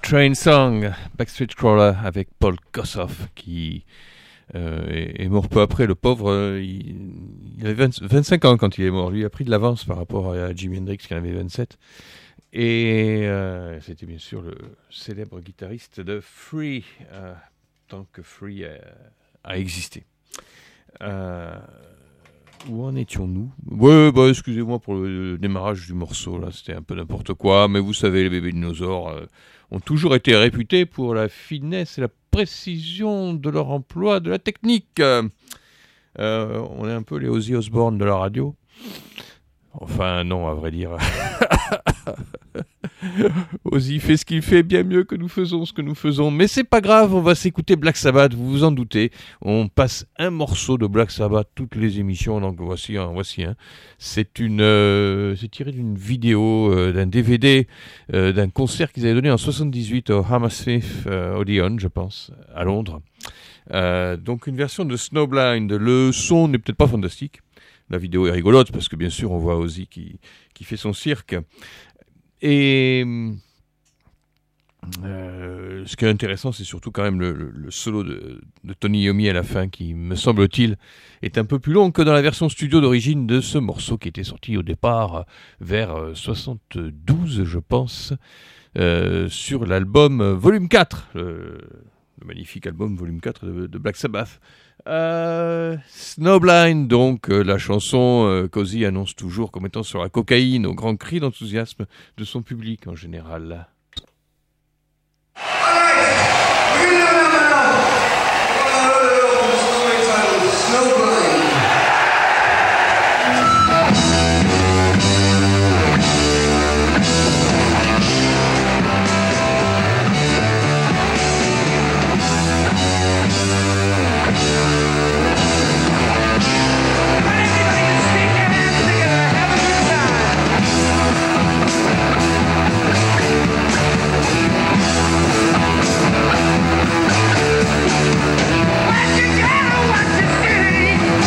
Train Song, Backstreet Crawler avec Paul Kossoff qui euh, est, est mort peu après. Le pauvre, euh, il, il avait vingt, vingt-cinq ans quand il est mort. Lui a pris de l'avance par rapport à Jimi Hendrix qui en avait vingt-sept. Et euh, c'était bien sûr le célèbre guitariste de Free, euh, tant que Free a, a existé. Euh, Où en étions-nous ? Ouais, bah excusez-moi pour le démarrage du morceau, là, c'était un peu n'importe quoi, mais vous savez, les bébés dinosaures euh, ont toujours été réputés pour la finesse et la précision de leur emploi, de la technique. Euh, on est un peu les Ozzy Osbourne de la radio. Enfin, non, à vrai dire. Ozzy fait ce qu'il fait bien mieux que nous faisons ce que nous faisons. Mais c'est pas grave, on va s'écouter Black Sabbath, vous vous en doutez. On passe un morceau de Black Sabbath toutes les émissions, donc voici un. Voici un. C'est, une, euh, c'est tiré d'une vidéo, euh, d'un D V D, euh, d'un concert qu'ils avaient donné en soixante-dix-huit au Hammersmith euh, Odeon, je pense, à Londres. Euh, donc une version de Snowblind. Le son n'est peut-être pas fantastique. La vidéo est rigolote parce que bien sûr on voit Ozzy qui, qui fait son cirque. Et euh, ce qui est intéressant, c'est surtout quand même le, le, le solo de, de Tony Iommi à la fin qui, me semble-t-il, est un peu plus long que dans la version studio d'origine de ce morceau qui était sorti au départ vers soixante-douze, je pense, euh, sur l'album Volume quatre, le, le magnifique album Volume quatre de, de Black Sabbath. Euh, Snowblind, donc euh, la chanson euh, qu'Ozzy annonce toujours comme étant sur la cocaïne, au grand cri d'enthousiasme de son public en général. What you got, what you see?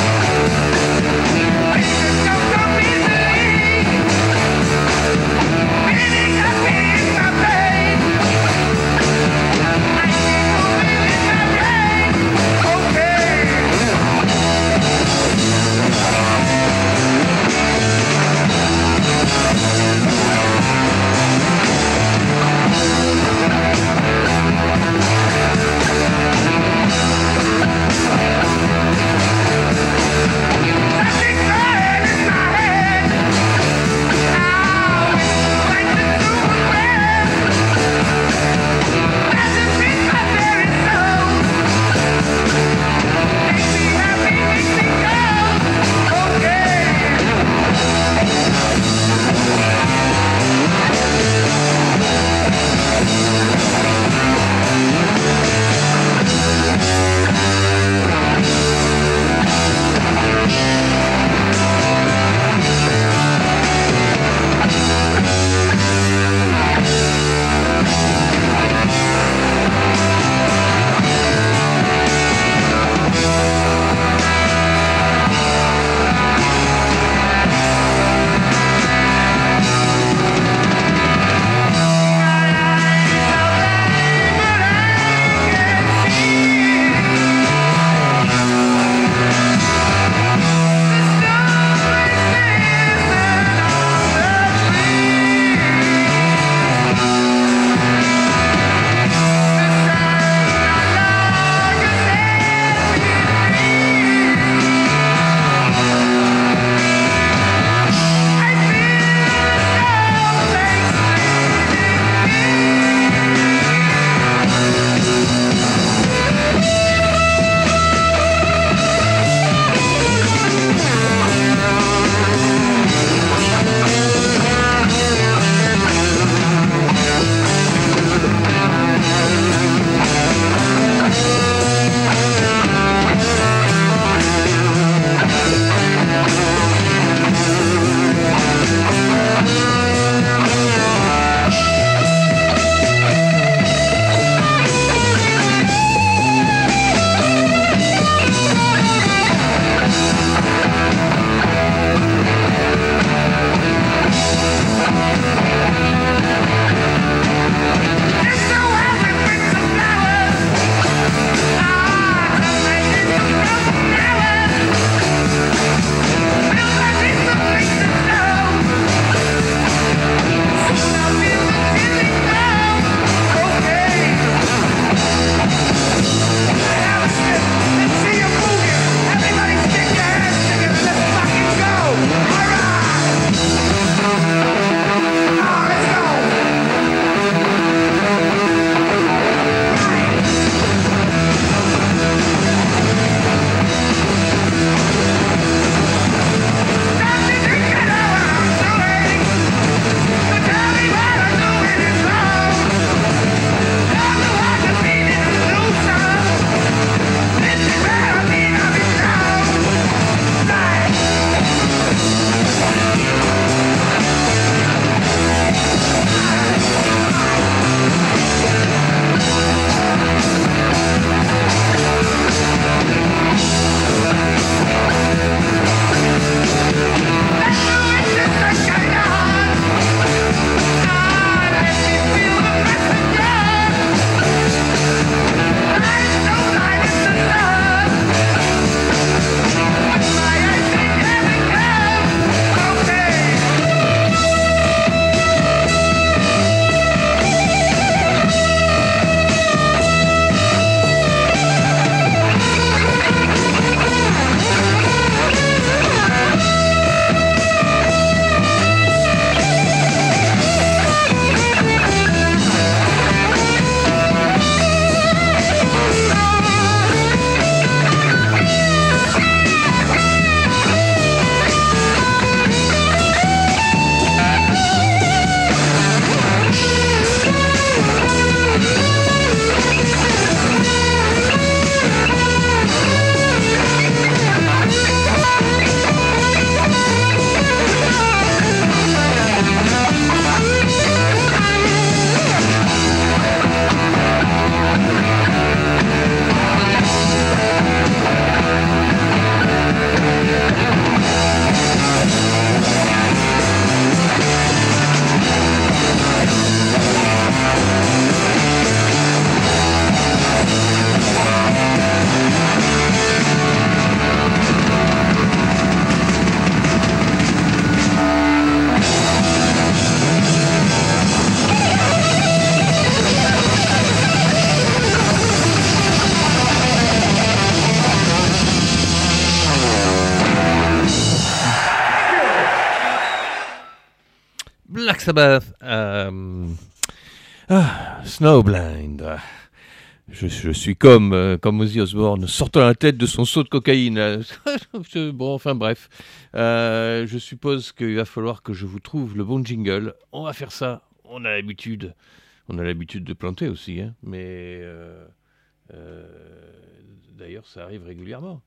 Black Sabbath, euh, ah, Snowblind. Je, je suis comme, euh, comme Ozzy Osbourne, sortant la tête de son seau de cocaïne. Bon, enfin bref. Euh, je suppose qu'il va falloir que je vous trouve le bon jingle. On va faire ça. On a l'habitude. On a l'habitude de planter aussi, hein. Mais euh, euh, d'ailleurs, ça arrive régulièrement.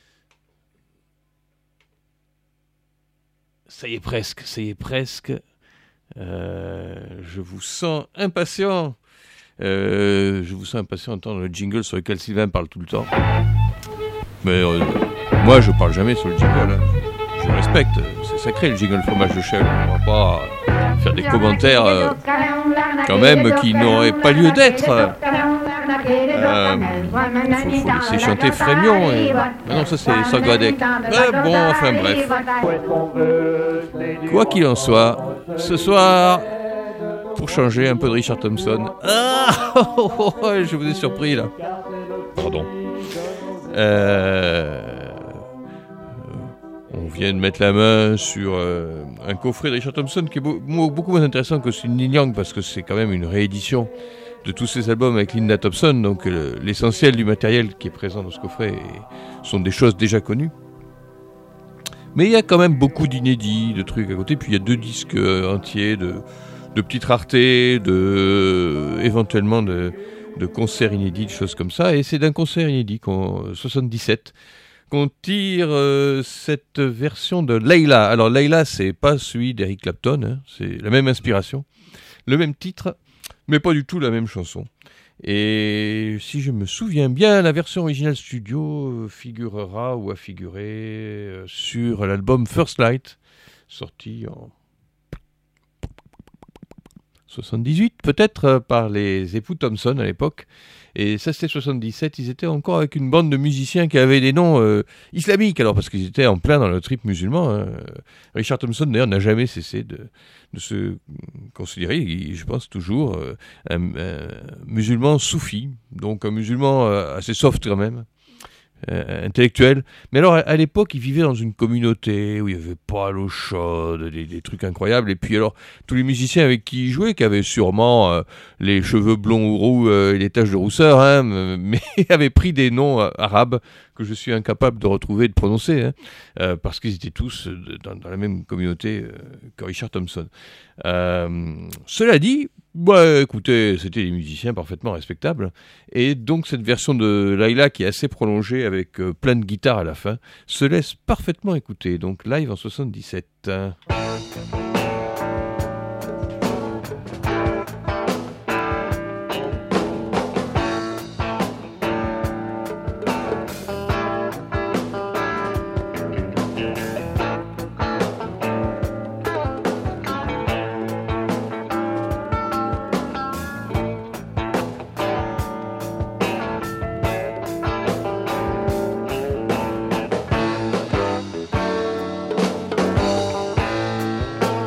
Ça y est presque, ça y est presque. Euh, je vous sens impatient. Euh, je vous sens impatient d'entendre le jingle sur lequel Sylvain parle tout le temps. Mais euh, moi, je parle jamais sur le jingle. Hein. Je respecte. C'est sacré le jingle fromage de chèvre. On va pas faire des commentaires euh, quand même qui n'auraient pas lieu d'être. Euh, il faut, faut laisser chanter Frémion. Et... Ah non, ça c'est Sanguadec. Euh, bon, enfin bref. Quoi qu'il en soit, ce soir, pour changer un peu de Richard Thompson. Ah, oh, oh, oh, je vous ai surpris là. Pardon. Euh, on vient de mettre la main sur euh, un coffret de Richard Thompson qui est beau, beaucoup moins intéressant que celui de Neil Young parce que c'est quand même une réédition de tous ces albums avec Linda Thompson. Donc euh, l'essentiel du matériel qui est présent dans ce coffret est, sont des choses déjà connues. Mais il y a quand même beaucoup d'inédits, de trucs à côté. Puis il y a deux disques euh, entiers de, de petites raretés, de, euh, éventuellement de, de concerts inédits, de choses comme ça. Et c'est d'un concert inédit, qu'on, soixante-dix-sept, qu'on tire euh, cette version de Layla. Alors Layla, c'est pas celui d'Eric Clapton, hein, c'est la même inspiration, le même titre, mais pas du tout la même chanson. Et si je me souviens bien, la version originale studio figurera ou a figuré sur l'album First Light, sorti en soixante-dix-huit, peut-être par les époux Thompson à l'époque. Et ça c'était soixante-dix-sept, ils étaient encore avec une bande de musiciens qui avaient des noms euh, islamiques, alors parce qu'ils étaient en plein dans le trip musulman. Hein. Richard Thompson d'ailleurs n'a jamais cessé de, de se considérer, il, je pense toujours, euh, un, un musulman soufi, donc un musulman euh, assez soft quand même. Euh, intellectuel. Mais alors, à, à l'époque, il vivait dans une communauté où il n'y avait pas l'eau chaude, des, des trucs incroyables. Et puis alors, tous les musiciens avec qui il jouait, qui avaient sûrement euh, les cheveux blonds ou roux euh, et les taches de rousseur, hein, mais avaient pris des noms euh, arabes que je suis incapable de retrouver et de prononcer, hein, euh, parce qu'ils étaient tous euh, dans, dans la même communauté euh, que Richard Thompson. Euh, cela dit, bah, écoutez, c'était des musiciens parfaitement respectables. Et donc cette version de Layla, qui est assez prolongée avec euh, plein de guitares à la fin, se laisse parfaitement écouter. Donc live en soixante-dix-sept. Thank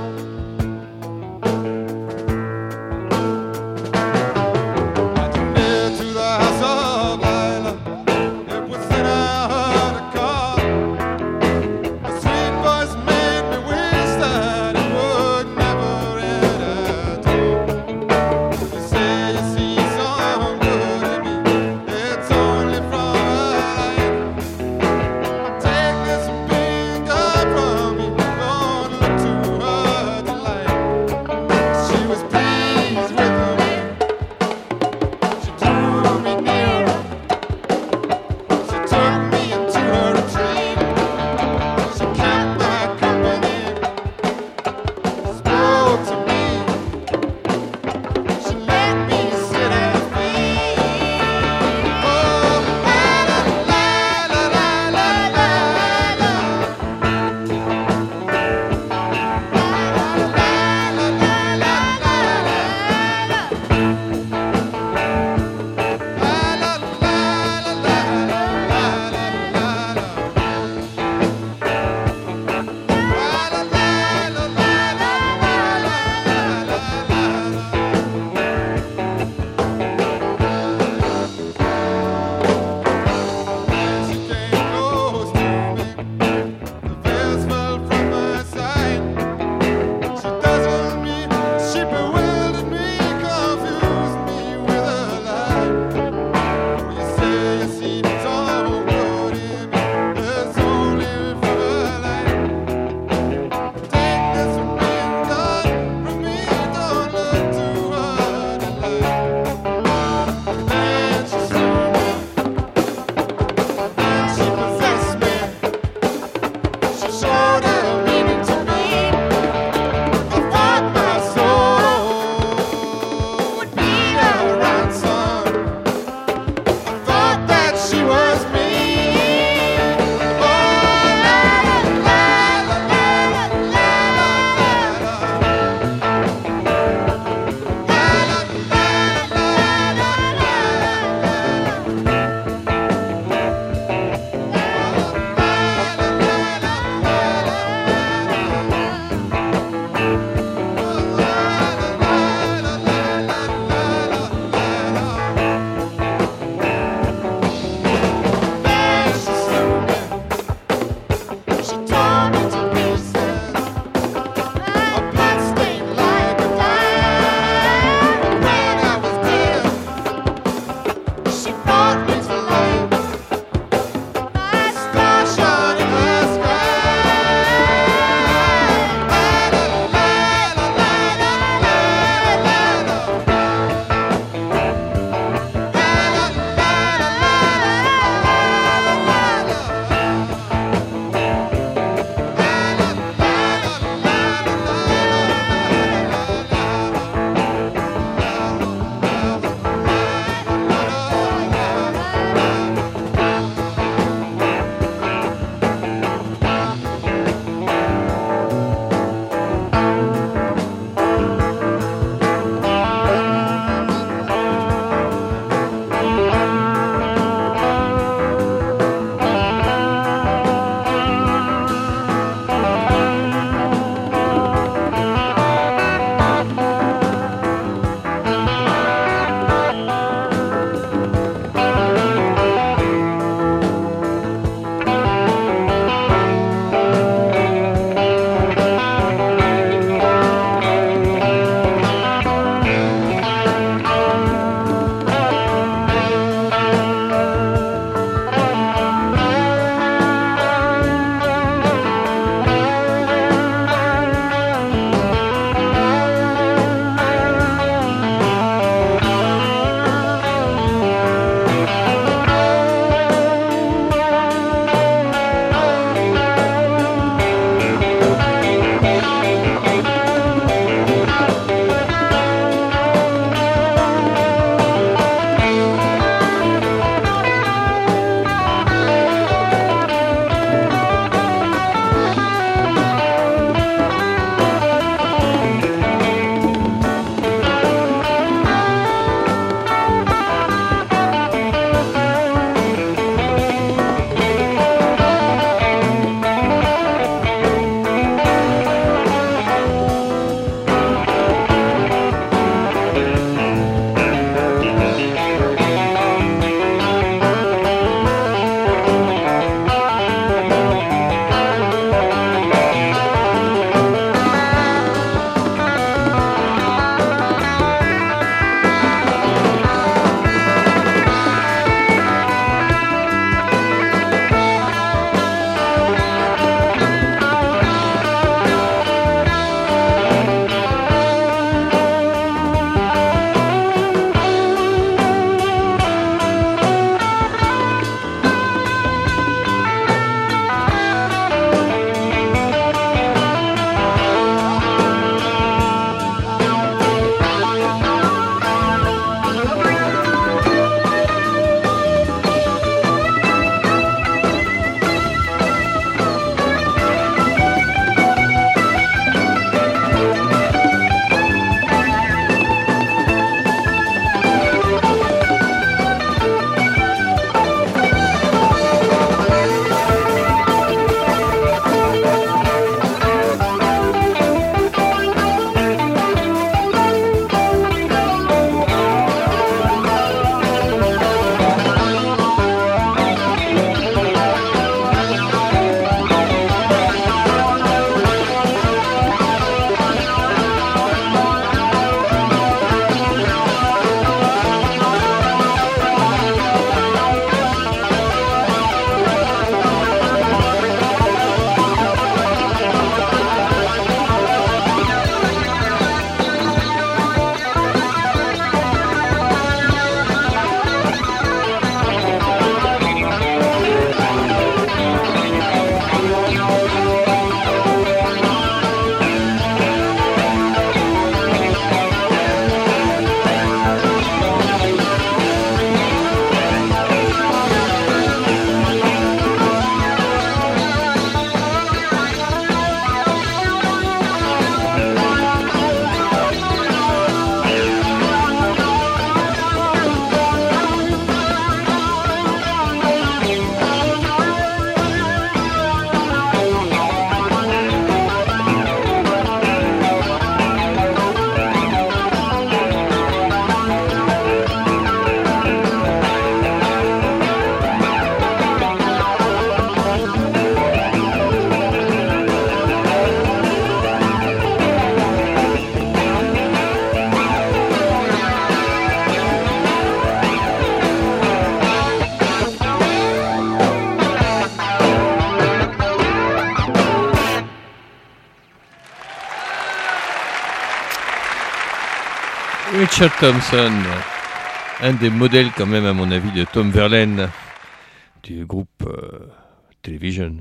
Richard Thompson, un des modèles quand même à mon avis de Tom Verlaine du groupe euh, Television.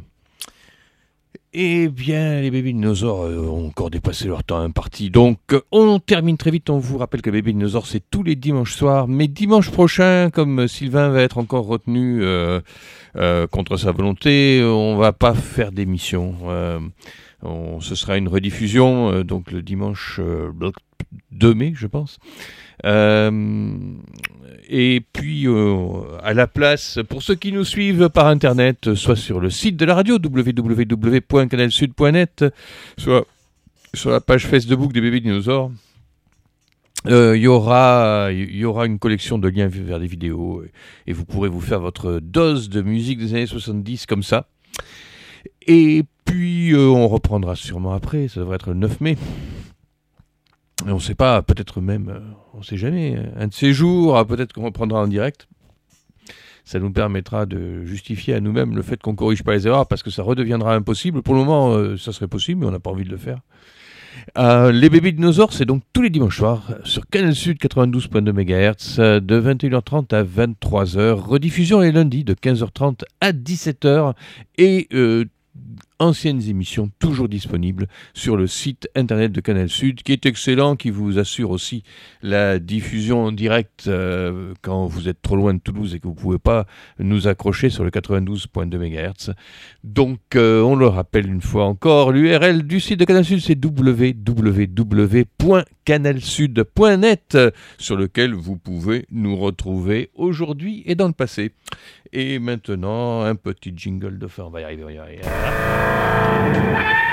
Eh bien, les Baby Dinosaures ont encore dépassé leur temps imparti. Donc, on termine très vite. On vous rappelle que Baby Dinosaures, c'est tous les dimanches soirs. Mais dimanche prochain, comme Sylvain va être encore retenu euh, euh, contre sa volonté, on va pas faire d'émission. Euh, on, ce sera une rediffusion, euh, donc le dimanche euh, deux mai, je pense. Euh, et puis euh, à la place, pour ceux qui nous suivent par internet, soit sur le site de la radio w w w point canal sud point net, soit sur la page Facebook des Bébés Dinosaures, il euh, y aura il y aura une collection de liens vers des vidéos et vous pourrez vous faire votre dose de musique des années soixante-dix comme ça. Et puis euh, on reprendra sûrement après, ça devrait être le neuf mai. On ne sait pas, peut-être même, euh, on ne sait jamais, un de ces jours, euh, peut-être qu'on reprendra en direct. Ça nous permettra de justifier à nous-mêmes le fait qu'on ne corrige pas les erreurs, parce que ça redeviendra impossible. Pour le moment, euh, ça serait possible, mais on n'a pas envie de le faire. Euh, les Bébés Dinosaures, c'est donc tous les dimanches soirs, sur Canal Sud quatre-vingt-douze virgule deux mégahertz, de vingt et une heures trente à vingt-trois heures. Rediffusion les lundis de quinze heures trente à dix-sept heures. Et euh, anciennes émissions toujours disponibles sur le site internet de Canal Sud, qui est excellent, qui vous assure aussi la diffusion en direct euh, quand vous êtes trop loin de Toulouse et que vous ne pouvez pas nous accrocher sur le quatre-vingt-douze virgule deux mégahertz. Donc euh, on le rappelle une fois encore, l'U R L du site de Canal Sud, c'est w w w point canal sud point net, sur lequel vous pouvez nous retrouver aujourd'hui et dans le passé. Et maintenant, un petit jingle de fin, on va y arriver, on va y arriver.